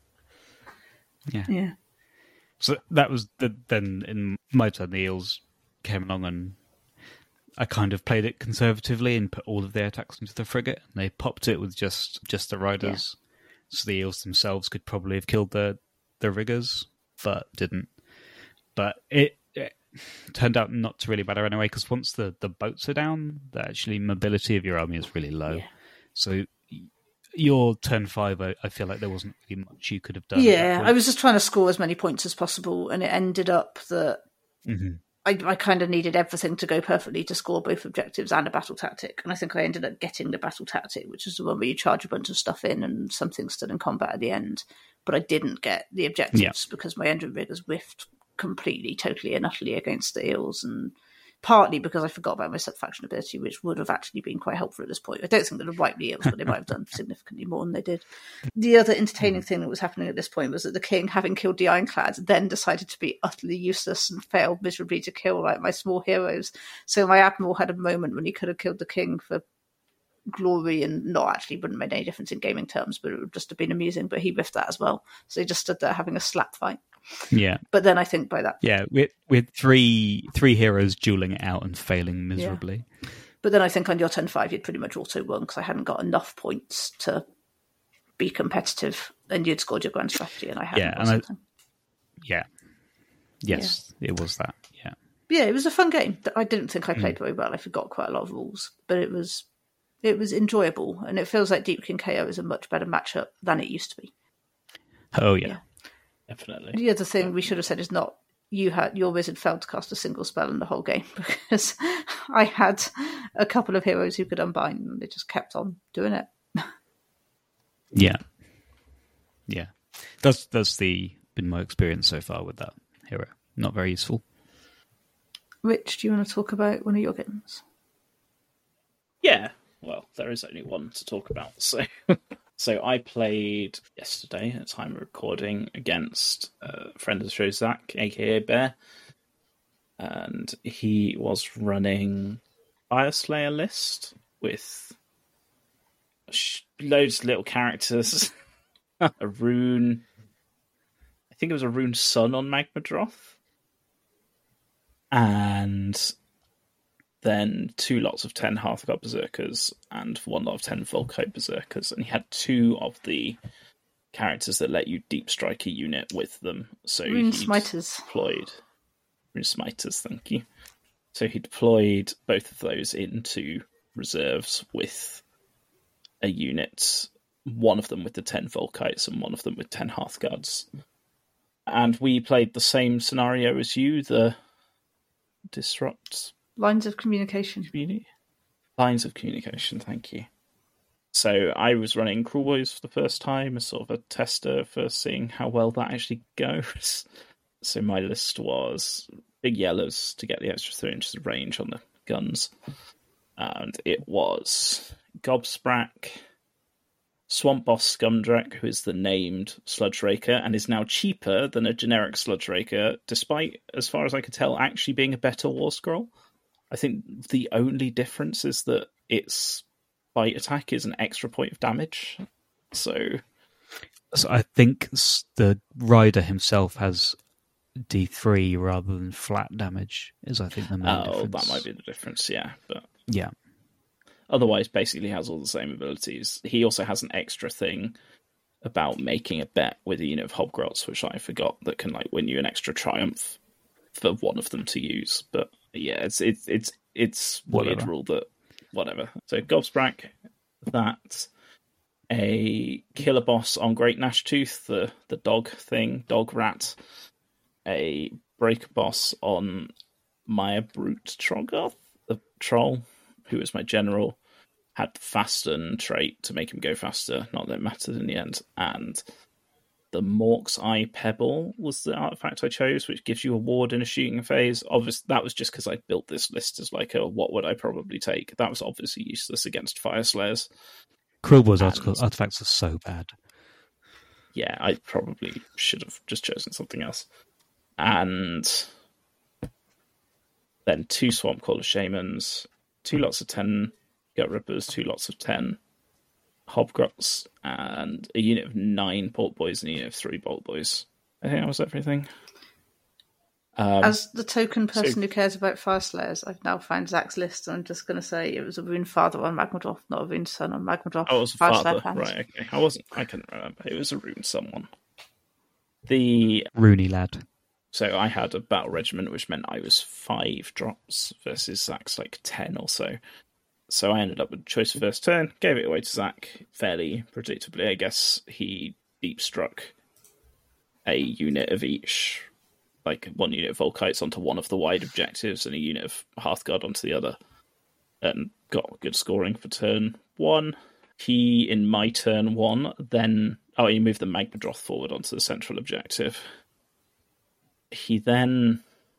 Yeah. Yeah. So that was the, then in my turn, the eels came along and I kind of played it conservatively and put all of their attacks into the frigate. And they popped it with just, just the riders. Yeah. So the eels themselves could probably have killed the, the riggers, but didn't. But it, it turned out not to really matter anyway, because once the, the boats are down, the actually mobility of your army is really low. Yeah. So your turn five, I, I feel like there wasn't really much you could have done. Yeah, I was just trying to score as many points as possible, and it ended up that Mm-hmm. I, I kind of needed everything to go perfectly to score both objectives and a battle tactic. And I think I ended up getting the battle tactic, which is the one where you charge a bunch of stuff in and something's still in combat at the end. But I didn't get the objectives yeah. because my engine riggers whiffed completely, totally and utterly against the eels. And partly because I forgot about my subfaction ability, which would have actually been quite helpful at this point. I don't think they'd have wiped the eels, but they might have done significantly more than they did. The other entertaining thing that was happening at this point was that the king, having killed the Ironclads, then decided to be utterly useless and failed miserably to kill like my small heroes. So my admiral had a moment when he could have killed the king for glory and not actually wouldn't have made any difference in gaming terms, but it would just have been amusing. But he whiffed that as well. So he just stood there having a slap fight. Yeah. But then I think by that... Yeah, with, with three three heroes dueling it out and failing miserably. Yeah. But then I think on your turn five, you'd pretty much also won because I hadn't got enough points to be competitive, and you'd scored your grand strategy and I hadn't. Yeah, and I, yeah. Yes, yeah. It was that, yeah. Yeah, it was a fun game. I didn't think I played mm. very well. I forgot quite a lot of rules, but it was it was enjoyable, and it feels like Deep King K O is a much better matchup than it used to be. Oh, yeah. yeah. Definitely. The other thing we should have said is not you had your wizard failed to cast a single spell in the whole game because I had a couple of heroes who could unbind and they just kept on doing it. Yeah. Yeah. That's that's the been my experience so far with that hero. Not very useful. Rich, do you want to talk about one of your games? Yeah. Well, there is only one to talk about, so So I played yesterday, at the time of recording, against a friend of the show, Zach, aka Bear. And he was running Fireslayer list with loads of little characters. A rune. I think it was a rune sun on Magmadroth. And then two lots of ten Hearthguard Berserkers and one lot of ten Volkite Berserkers. And he had two of the characters that let you deep strike a unit with them. So Rune he Smiters. deployed Rune Smiters, thank you. So he deployed both of those into reserves with a unit, one of them with the ten Volkites and one of them with ten Hearthguards. And we played the same scenario as you, the Disrupt... Lines of communication. Community? Lines of communication, thank you. So I was running Cruel Boys for the first time, as sort of a tester for seeing how well that actually goes. So my list was big yellows to get the extra three inches of range on the guns. And it was Gobsprak, Swamp Boss Scumdrek, who is the named Sludge Raker and is now cheaper than a generic Sludge Raker, despite, as far as I could tell, actually being a better War Scroll. I think the only difference is that it's bite attack is an extra point of damage. So, so I think the rider himself has D three rather than flat damage. Is I think the main oh, difference. that might be the difference. Yeah, but yeah. Otherwise, basically has all the same abilities. He also has an extra thing about making a bet with a unit of Hobgrots, which I forgot, that can like win you an extra triumph for one of them to use. But yeah, it's it's it's it's weird rule that whatever. So Gobsprakk, that a killer boss on Great Gnashtooth, the the dog thing, dog rat, a breaker boss on Maya Brute Troggoth, the troll, who was my general, had the fasten trait to make him go faster, not that it mattered in the end, and the Mork's Eye Pebble was the artifact I chose, which gives you a ward in a shooting phase. Obviously, that was just because I built this list as like a what would I probably take. That was obviously useless against Fire Slayers. Krulbor's and, artifacts are so bad. Yeah, I probably should have just chosen something else. And then two Swamp Caller Shamans, two lots of ten Gut Rippers, two lots of ten Hobgrots, and a unit of nine Bolt Boys and a unit of three Bolt Boys. I think that was everything. Um, As the token person so, who cares about Fire Slayers, I've now found Zach's list, and I'm just going to say it was a Rune Father on Magmadroth, not a Rune Son on Magmadroth. Oh, it was a Father, right, okay. I wasn't, I couldn't remember. It was a Rune someone. The... Rooney lad. So I had a Battle Regiment, which meant I was five drops versus Zach's like ten or so. So I ended up with choice first turn, gave it away to Zach fairly predictably. I guess he deep struck a unit of each, like one unit of Volkites onto one of the wide objectives and a unit of Hearthguard onto the other, and got good scoring for turn one. He, in my turn one, then... Oh, he moved the Magmadroth forward onto the central objective. He then...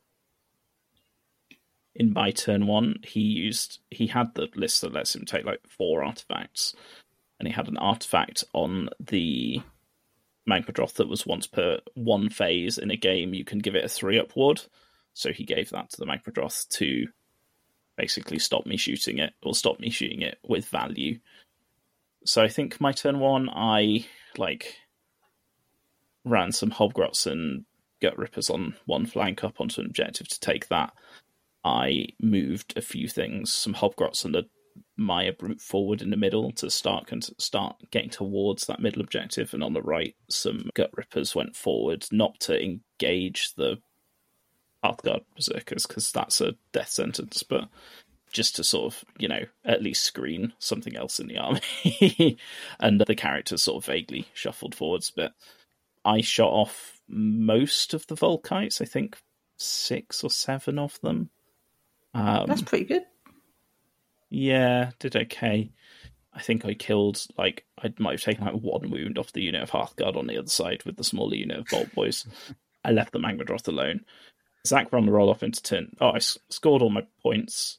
In my turn one, he used he had the list that lets him take like four artifacts, and he had an artifact on the Magmadroth that was once per one phase in a game. You can give it a three up ward, so he gave that to the Magmadroth to basically stop me shooting it, or stop me shooting it with value. So I think my turn one, I like ran some Hobgrots and Gut Rippers on one flank up onto an objective to take that. I moved a few things, some Hobgrots and a Maya Brute forward in the middle to start and start getting towards that middle objective, and on the right, some Gut Rippers went forward, not to engage the Hearthguard Berserkers, because that's a death sentence, but just to sort of, you know, at least screen something else in the army. And the characters sort of vaguely shuffled forwards a bit. I shot off most of the Volkites, I think six or seven of them. Um, That's pretty good. Yeah, did okay. I think I killed, like, I might have taken like one wound off the unit of Hearthguard on the other side with the smaller unit of Bolt Boys. I left the Magmadroth alone. Zach ran the roll off into turn. Oh, I s- scored all my points.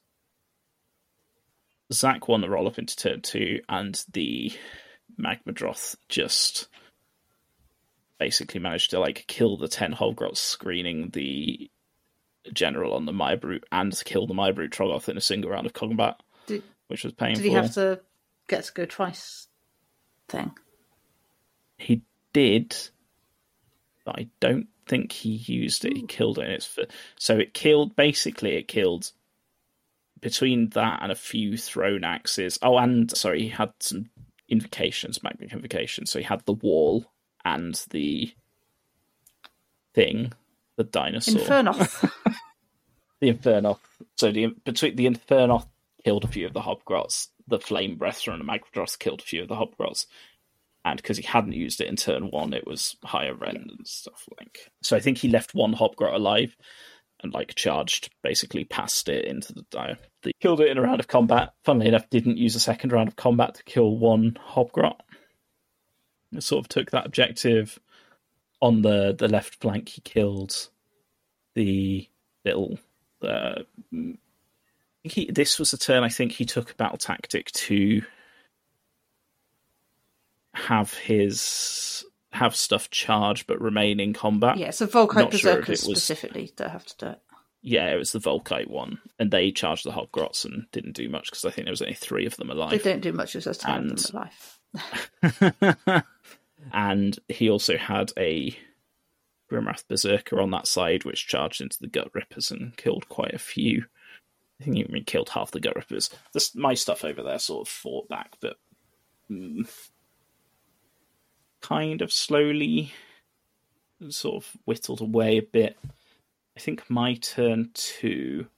Zach won the roll off into turn two, and the Magmadroth just basically managed to like kill the ten Hobgrots, screening the general on the Maya Brute, and kill the Maya Brute Troggoth in a single round of combat, Did, which was painful. did he have to get to go twice thing? He did, but I don't think he used it. He killed it. And it's for, so it killed, basically it killed between that and a few thrown axes. Oh, and sorry, he had some invocations, magnetic invocations. So he had the wall and the thing, the dinosaur. Infernoth. The Infernoth. So the between the Infernoth killed a few of the Hobgrots. The Flame Breath and the Magmadroth killed a few of the Hobgrots. And because he hadn't used it in turn one, it was higher rend and stuff like. So I think he left one Hobgrot alive and like charged basically past it into the dire. They killed it in a round of combat. Funnily enough, didn't use a second round of combat to kill one Hobgrot. It sort of took that objective. On the, the left flank, he killed the little... Uh, he, this was a turn I think he took a battle tactic to have his have stuff charge but remain in combat. Yeah, so Volkite Not sure if Berserkers it was- specifically that have to do it. Yeah, it was the Volkite one, and they charged the Hobgrots and didn't do much because I think there was only three of them alive. They don't do much as there's ten And- of them alive. And he also had a Grimwrath Berserker on that side, which charged into the Gut Rippers and killed quite a few. I think he even killed half the Gut Rippers. This, my stuff over there sort of fought back, but mm, kind of slowly sort of whittled away a bit. I think my turn two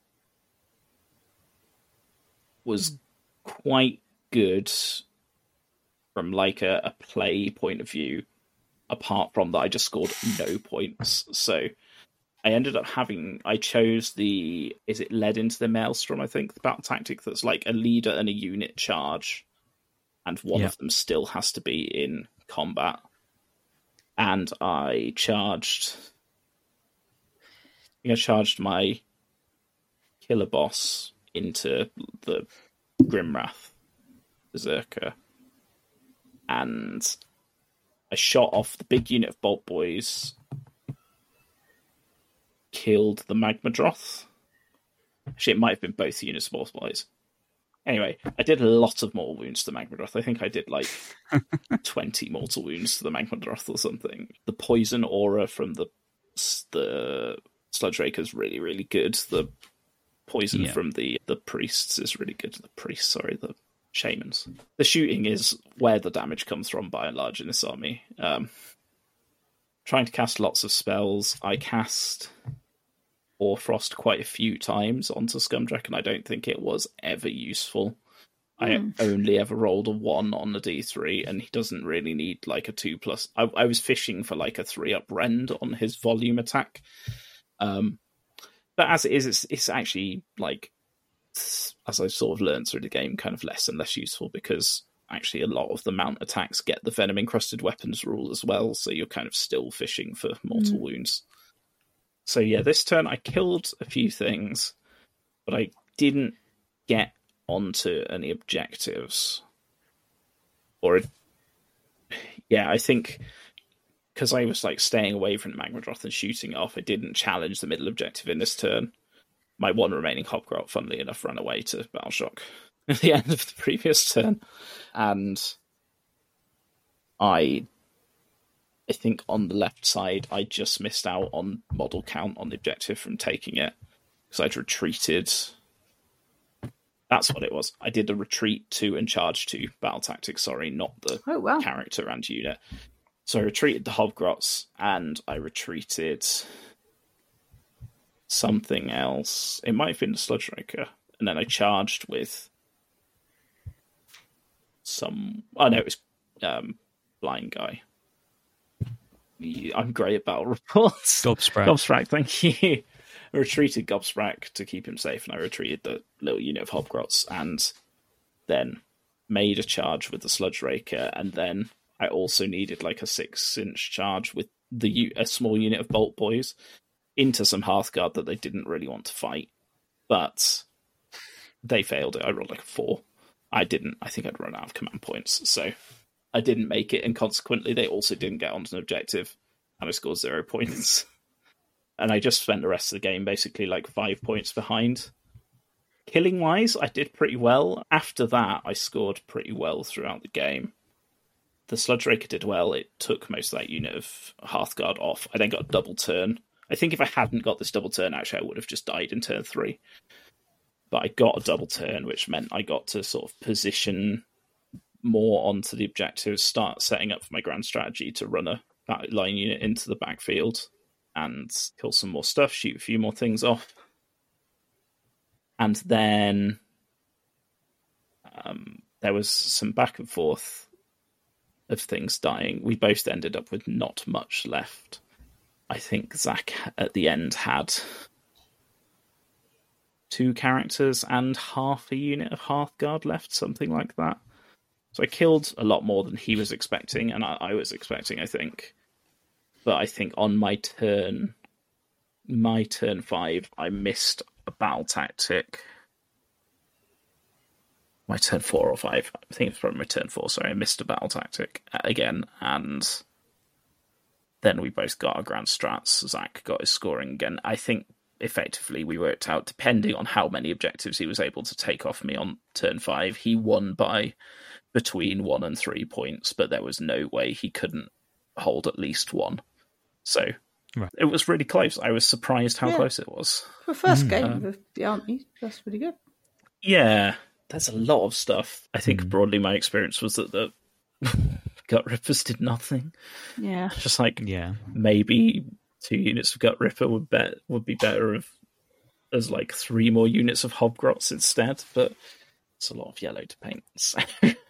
was quite good from like a, a play point of view, apart from that I just scored no points. So I ended up having, I chose the, is it led into the Maelstrom, I think, the battle tactic that's like a leader and a unit charge, and one Yeah. of them still has to be in combat. And I charged, I think I charged my killer boss into the Grimwrath Berserker, and I shot off the big unit of Bolt Boys, killed the Magmadroth. Actually, it might have been both units of Bolt Boys. Anyway, I did a lot of mortal wounds to the Magmadroth. I think I did like twenty mortal wounds to the Magmadroth or something. The poison aura from the the Sludge Rake is really, really good. The poison Yeah. from the, the priests is really good. The priests, sorry, the shamans. The shooting is where the damage comes from, by and large, in this army. Um, trying to cast lots of spells. I cast Orfrost quite a few times onto Scumdrek, and I don't think it was ever useful. Hmm. I only ever rolled a one on the D three, and he doesn't really need like a two plus. I, I was fishing for like a three up rend on his volume attack. Um, but as it is, it's, it's actually like, as I've sort of learned through the game, kind of less and less useful, because actually a lot of the mount attacks get the venom encrusted weapons rule as well, so you're kind of still fishing for mortal Mm. wounds. So yeah, this turn I killed a few things, but I didn't get onto any objectives. Or, it, yeah, I think because I was like staying away from the Magmadroth and shooting it off, I didn't challenge the middle objective in this turn. My one remaining Hobgrot, funnily enough, ran away to Battleshock at the end of the previous turn. And I I think on the left side, I just missed out on model count on the objective from taking it, because I'd retreated. That's what it was. I did a retreat to and charge to battle tactics, sorry, not the Oh, wow. character and unit. So I retreated the Hobgrots, and I retreated something else. It might have been the Sludge Raker. And then I charged with some... Oh, no, it was um, Blind Guy. I'm great at battle reports. Gobsprat. Gobsprat, thank you. I retreated Gobsprat to keep him safe, and I retreated the little unit of Hobgrots, and then made a charge with the Sludge Raker, and then I also needed like a six-inch charge with the u- a small unit of Bolt Boys into some Hearthguard that they didn't really want to fight, but they failed it. I rolled like a four. I didn't. I think I'd run out of command points, so I didn't make it, and consequently they also didn't get onto an objective, and I scored zero points. And I just spent the rest of the game basically like five points behind. Killing wise, I did pretty well. After that, I scored pretty well throughout the game. The Sludge Raker did well. It took most of that unit of Hearthguard off. I then got a double turn. I think if I hadn't got this double turn, actually, I would have just died in turn three. But I got a double turn, which meant I got to sort of position more onto the objectives, start setting up for my grand strategy to run a battle line unit into the backfield and kill some more stuff, shoot a few more things off. And then um, there was some back and forth of things dying. We both ended up with not much left. I think Zach at the end had two characters and half a unit of Hearthguard left, something like that. So I killed a lot more than he was expecting, and I, I was expecting, I think. But I think on my turn, my turn five, I missed a battle tactic. My turn four or five. I think it's probably my turn four, sorry. I missed a battle tactic again, and then we both got our grand strats. Zach got his scoring again. I think effectively we worked out, depending on how many objectives he was able to take off me on turn five, he won by between one and three points, but there was no way he couldn't hold at least one. So right. It was really close. I was surprised how yeah. close it was. For first mm. game of the army, that's pretty good. Yeah, there's a lot of stuff. I think mm. broadly my experience was that the Gut Rippers did nothing. Yeah. Just like, yeah, maybe two units of Gut Ripper would bet would be better if there's like three more units of Hobgrots instead, but it's a lot of yellow to paint. So.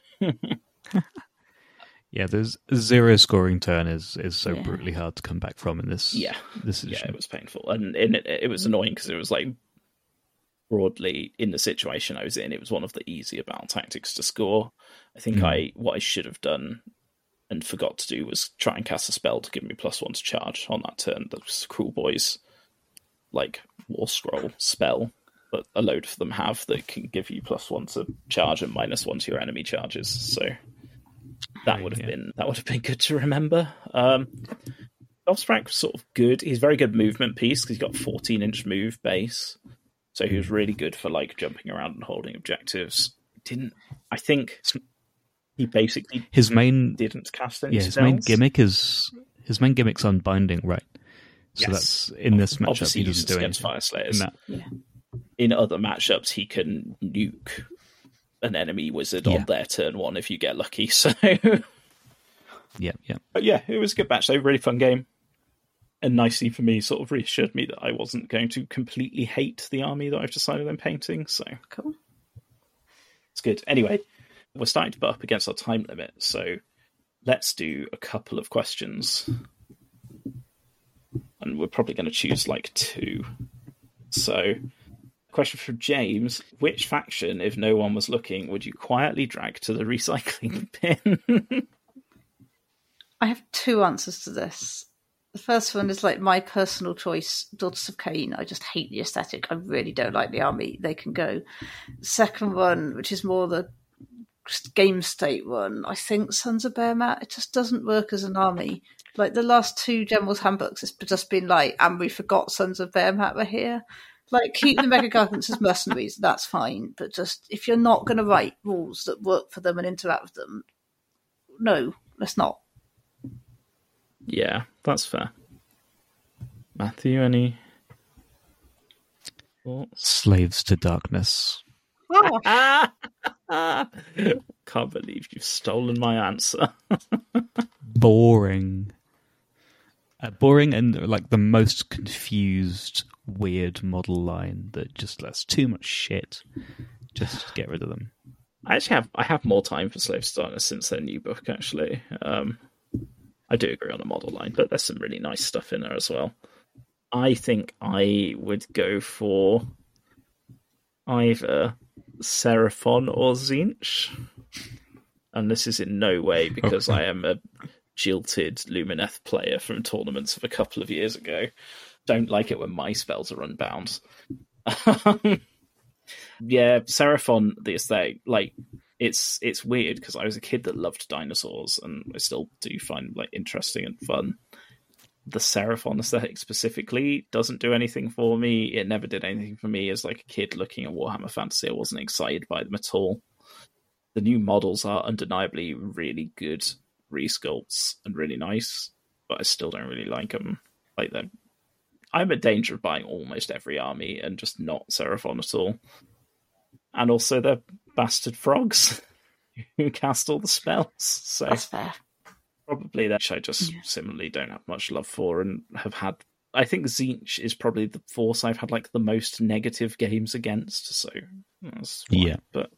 Yeah, there's zero scoring turn is, is so yeah. brutally hard to come back from in this. Yeah, this edition. Yeah, it was painful, and, and it, it was annoying because it was like broadly in the situation I was in, it was one of the easier battle tactics to score. I think mm. I what I should have done and forgot to do was try and cast a spell to give me plus one to charge on that turn. That was Cruel Boys, like War Scroll spell that a load of them have that can give you plus one to charge and minus one to your enemy charges. So that would have yeah. been that would have been good to remember. Um, Offsprank was sort of good. He's very good movement piece because he's got fourteen inch move base, so he was really good for like jumping around and holding objectives. Didn't I think he basically his main didn't cast any yeah his spells. main gimmick is his main gimmick's Unbinding, right? So yes. that's in this matchup Obviously he doesn't do against anything. Fire Slayers. No. Yeah. In other matchups, he can nuke an enemy wizard yeah. on their turn one if you get lucky. So yeah, yeah. But yeah, it was a good match. Though, really fun game. And nicely for me, sort of reassured me that I wasn't going to completely hate the army that I've decided I'm painting. So cool. It's good. Anyway, we're starting to butt up against our time limit, so let's do a couple of questions. And we're probably going to choose like two. So, question from James: which faction, if no one was looking, would you quietly drag to the recycling bin? I have two answers to this. The first one is like my personal choice, Daughters of Cain. I just hate the aesthetic. I really don't like the army. They can go. The second one, which is more the game state one, I think Sons of Behemat. It just doesn't work as an army. Like the last two General's Handbooks, it's just been like, and we forgot Sons of Behemat were here. Like, keep the Mega Gargants as mercenaries, that's fine. But just, if you're not going to write rules that work for them and interact with them, no, let's not. Yeah, that's fair. Matthew, any thoughts? Slaves to Darkness. Oh. Can't believe you've stolen my answer. Boring. Uh, boring and like the most confused, weird model line that just lets too much shit. Just get rid of them. I actually have I have more time for Slaves to Darkness since their new book, actually. Um, I do agree on the model line, but there's some really nice stuff in there as well. I think I would go for either Seraphon or Tzeentch. And this is in no way because I am a jilted Lumineth player from tournaments of a couple of years ago. Don't like it when my spells are unbound. Yeah, Seraphon, the aesthetic, like, it's it's weird because I was a kid that loved dinosaurs and I still do find like interesting and fun. The Seraphon aesthetic specifically doesn't do anything for me. It never did anything for me as like a kid looking at Warhammer Fantasy. I wasn't excited by them at all. The new models are undeniably really good resculpts and really nice, but I still don't really like them. Like them, I'm in danger of buying almost every army and just not Seraphon at all. And also they're bastard frogs who cast all the spells. So that's fair. Probably that which I just yeah. similarly don't have much love for and have had. I think Tzeentch is probably the force I've had like the most negative games against. So that's why. Yeah, but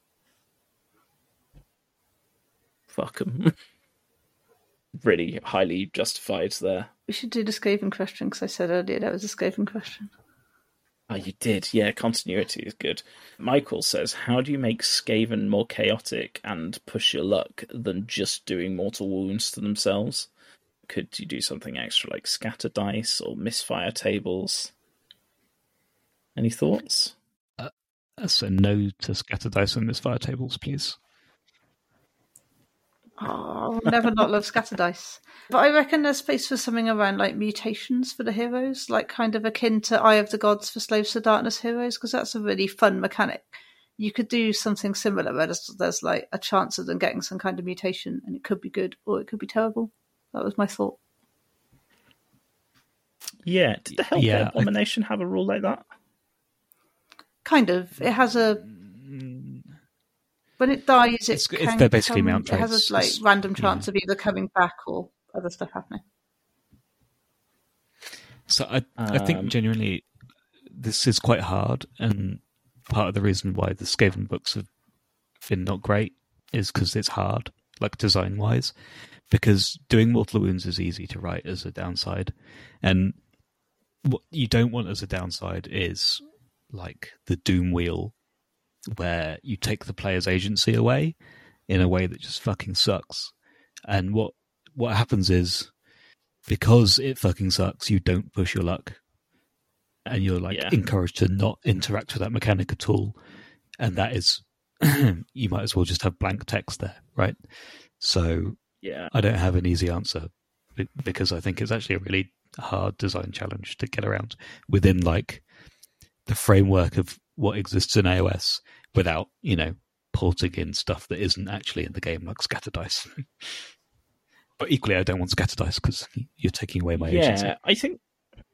fuck them. Really highly justified there. We should do the Skaven question because I said earlier that was a Skaven question. Oh, you did. Yeah, continuity is good. Michael says, how do you make Skaven more chaotic and push your luck than just doing mortal wounds to themselves? Could you do something extra like scatter dice or misfire tables? Any thoughts? Uh, so no to scatter dice and misfire tables, please. Oh, I'll never not love scatter dice. But I reckon there's space for something around like mutations for the heroes, like kind of akin to Eye of the Gods for Slaves to Darkness heroes, because that's a really fun mechanic. You could do something similar where there's, there's like a chance of them getting some kind of mutation, and it could be good or it could be terrible. That was my thought. Yeah, did the Hellcat Yeah, Abomination I... have a rule like that? Kind of. It has a... When it dies, it it's, can it's, they're basically come, mount it has traits. a like It's- random chance yeah. of either coming back or other stuff happening. So I, I think Um, genuinely this is quite hard, and part of the reason why the Skaven books have been not great is because it's hard, like design-wise, because doing Mortal Wounds is easy to write as a downside, and what you don't want as a downside is like the Doom Wheel, where you take the player's agency away in a way that just fucking sucks. And what what happens is, because it fucking sucks, you don't push your luck, and you're like Yeah. encouraged to not interact with that mechanic at all. And that is, you might as well just have blank text there, right? So Yeah. I don't have an easy answer, be- because I think it's actually a really hard design challenge to get around within like the framework of what exists in A O S without, you know, porting in stuff that isn't actually in the game, like scatter dice. But equally, I don't want scatter dice because you're taking away my agency. Yeah, I think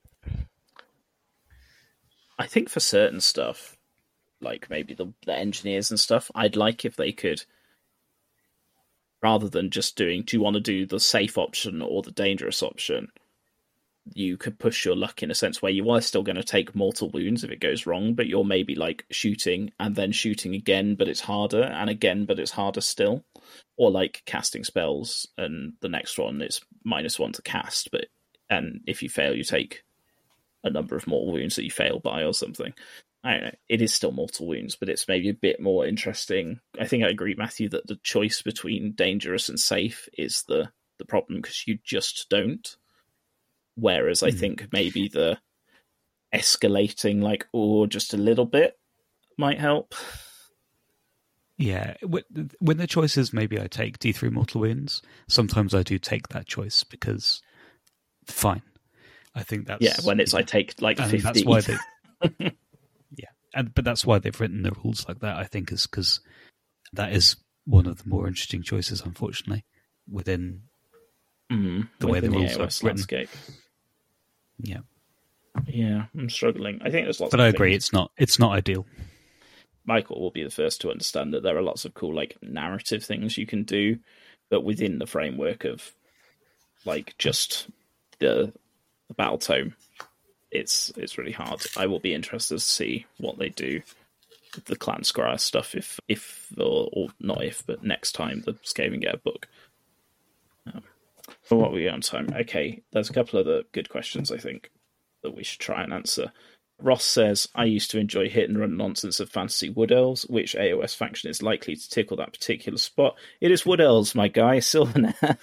I think for certain stuff, like maybe the, the engineers and stuff, I'd like if they could, rather than just doing, do you want to do the safe option or the dangerous option, you could push your luck in a sense where you are still going to take mortal wounds if it goes wrong, but you're maybe like shooting and then shooting again, but it's harder, and again, but it's harder still. Or like casting spells, and the next one is minus one to cast, but and if you fail, you take a number of mortal wounds that you fail by or something. I don't know. It is still mortal wounds, but it's maybe a bit more interesting. I think I agree, Matthew, that the choice between dangerous and safe is the, the problem, because you just don't. Whereas I Hmm. think maybe the escalating, like, oh, just a little bit might help. Yeah, wh- when the choice is maybe I take D three mortal wounds, sometimes I do take that choice because fine. I think that's Yeah, when it's I take like and fifty. that's why they yeah, and but that's why they've written the rules like that. I think is because that is one of the more interesting choices, unfortunately, within Mm, the way the within rules A O S are written. landscape. Yeah, Yeah, I'm struggling. I think there's lots but of I agree, things. it's not it's not ideal. Michael will be the first to understand that there are lots of cool like narrative things you can do, but within the framework of like just the, the battle tome, it's it's really hard. I will be interested to see what they do with the Clan Scryer stuff, if if or, or not if, but next time the Skaven get a book. Um, but what are we on time? Okay, there's a couple other good questions I think that we should try and answer. Ross says, I used to enjoy hit and run nonsense of Fantasy Wood Elves. Which A O S faction is likely to tickle that particular spot? It is Wood Elves, my guy, Sylvaneth.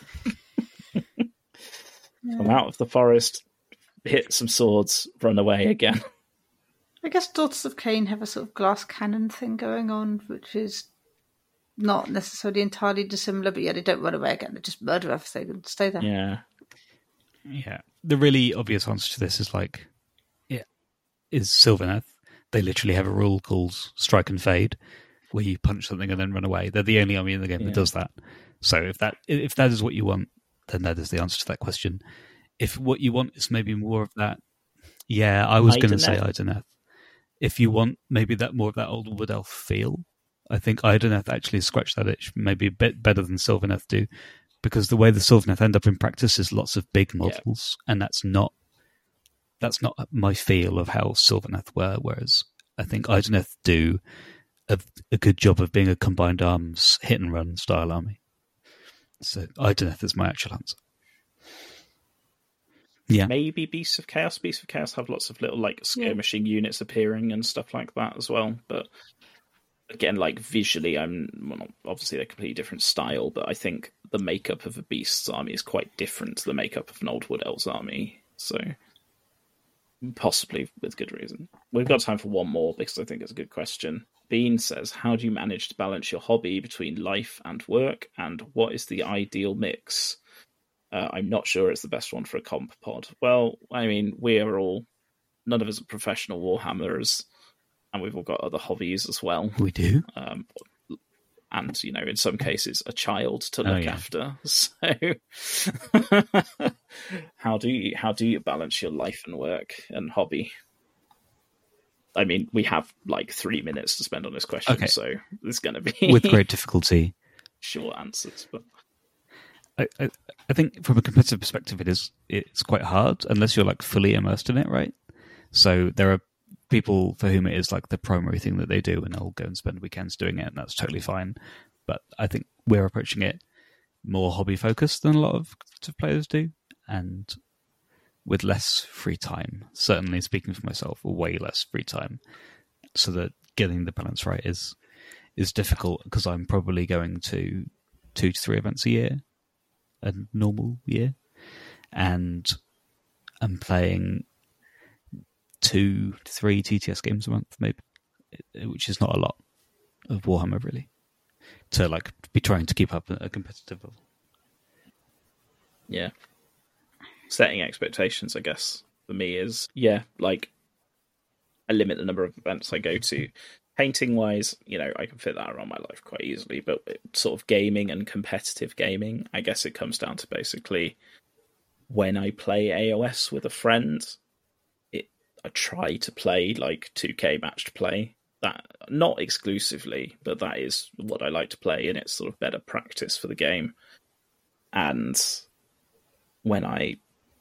Come out of the forest, hit some swords, run away again. I guess Daughters of Cain have a sort of glass cannon thing going on, which is not necessarily entirely dissimilar, but yeah, they don't run away again. They just murder everything and stay there. Yeah. Yeah, the really obvious answer to this is like, yeah, is Sylvaneth. They literally have a rule called Strike and Fade, where you punch something and then run away. They're the only army in the game Yeah. that does that. So if that if that is what you want, then that is the answer to that question. If what you want is maybe more of that, yeah, I was going to say Ideneth. Ideneth. If you want maybe that more of that old Wood Elf feel, I think Ideneth actually scratch that itch maybe a bit better than Sylvaneth do, because the way the Sylvaneth end up in practice is lots of big models, and that's not that's not my feel of how Sylvaneth were. Whereas I think Ideneth do a, a good job of being a combined arms hit and run style army. So Ideneth is my actual answer. Yeah, Maybe Beasts of Chaos. Beasts of Chaos have lots of little like skirmishing units appearing and stuff like that as well. But again, like visually, I'm well, not- obviously they're completely different style, but I think the makeup of a Beast's army is quite different to the makeup of an Old Wood Elves army. So Possibly with good reason. We've got time for one more because I think it's a good question. Bean says, how do you manage to balance your hobby between life and work, and what is the ideal mix? Uh, I'm not sure it's the best one for a comp pod. Well, I mean, we are all, none of us are professional Warhammers, and we've all got other hobbies as well. We do. Um, and, you know, in some cases, a child to look oh, yeah. after. So how do you how do you balance your life and work and hobby? I mean, we have like three minutes to spend on this question, okay. so there's going to be with great difficulty short answers. But I, I, I think from a competitive perspective, it is it's quite hard unless you're like fully immersed in it, right? So there are people for whom it is like the primary thing that they do, and they'll go and spend weekends doing it, and that's totally fine. But I think we're approaching it more hobby focused than a lot of players do, and with less free time. Certainly, speaking for myself, way less free time. So that getting the balance right is is difficult because I'm probably going to two to three events a year, a normal year, and I'm playing two to three T T S games a month, maybe, which is not a lot of Warhammer, really, to like be trying to keep up at a competitive level. Yeah. Setting expectations, I guess, for me is, yeah, like, I limit the number of events I go to. Painting-wise, you know, I can fit that around my life quite easily, but sort of gaming and competitive gaming, I guess it comes down to basically when I play A O S with a friend, it I try to play, like, two K matched play. That, not exclusively, but that is what I like to play, and it's sort of better practice for the game. And when I...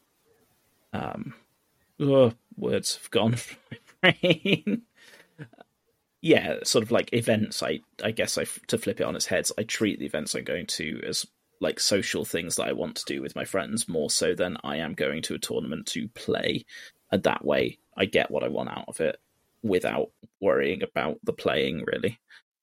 Um, oh, words have gone from my brain. Yeah, sort of like events, I I guess I, to flip it on its head, I treat the events I'm going to as like social things that I want to do with my friends more so than I am going to a tournament to play. And that way I get what I want out of it without worrying about the playing, really.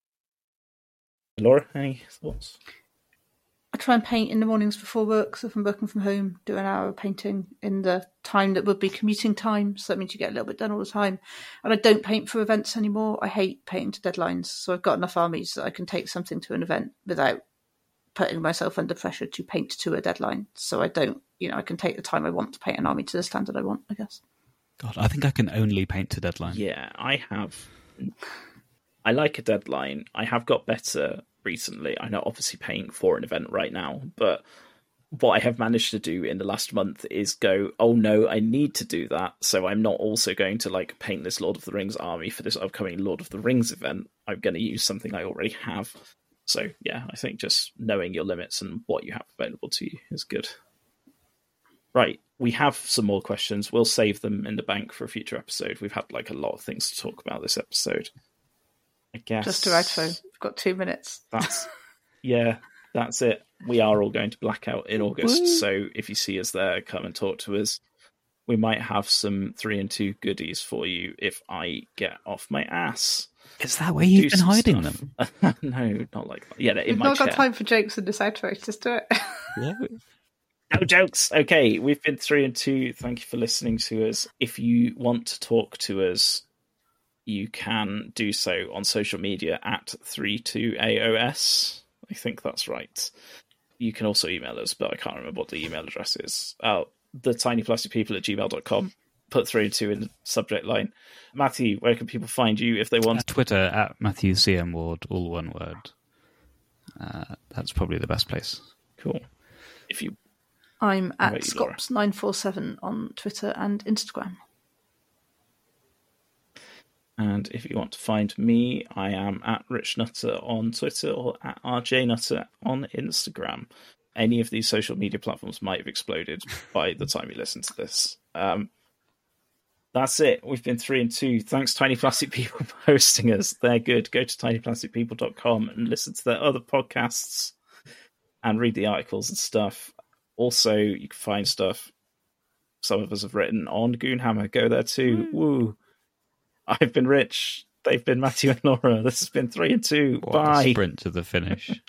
Laura, any thoughts? I try and paint in the mornings before work, so if I'm working from home, do an hour of painting in the time that would be commuting time, so that means you get a little bit done all the time. And I don't paint for events anymore. I hate painting to deadlines, so I've got enough armies that I can take something to an event without putting myself under pressure to paint to a deadline. So I don't, you know, I can take the time I want to paint an army to the standard I want, I guess. God, I think I can only paint to deadline. Yeah, I have. I like a deadline. I have got better recently. I'm not obviously paying for an event right now, but what I have managed to do in the last month is go, oh no, I need to do that, so I'm not also going to like paint this Lord of the Rings army for this upcoming Lord of the Rings event. I'm going to use something I already have. So yeah, I think just knowing your limits and what you have available to you is good. Right, we have some more questions. We'll save them in the bank for a future episode. We've had like a lot of things to talk about this episode. I guess just to outro. We've got two minutes. That's yeah, that's it. We are all going to Blackout in August, Woo. So if you see us there, come and talk to us. We might have some three and two goodies for you if I get off my ass. Is that where you've been hiding stuff. them? No, not like that. Yeah, in We've my not chair. got time for jokes in this outro. Just do it. Yeah. No jokes. Okay, we've been three and two. Thank you for listening to us. If you want to talk to us, you can do so on social media at three two A O S. I think that's right. You can also email us, but I can't remember what the email address is. Oh, the tiny plastic people at gmail dot com. Put three and two in the subject line. Matthew, where can people find you if they want? Twitter at Matthew C M Ward, all one word. Uh, that's probably the best place. Cool. If you, I'm at Scops nine four seven on Twitter and Instagram. And if you want to find me, I am at Rich Nutter on Twitter or at R J Nutter on Instagram. Any of these social media platforms might have exploded by the time you listen to this. Um, that's it. We've been three and two. Thanks, Tiny Plastic People, for hosting us. They're good. Go to tiny plastic people dot com and listen to their other podcasts and read the articles and stuff. Also, you can find stuff some of us have written on Goonhammer. Go there too. Mm. Woo. I've been Rich. They've been Matthew and Laura. This has been three and two. What Bye. A sprint to the finish.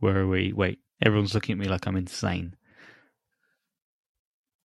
Where are we? Wait, everyone's looking at me like I'm insane.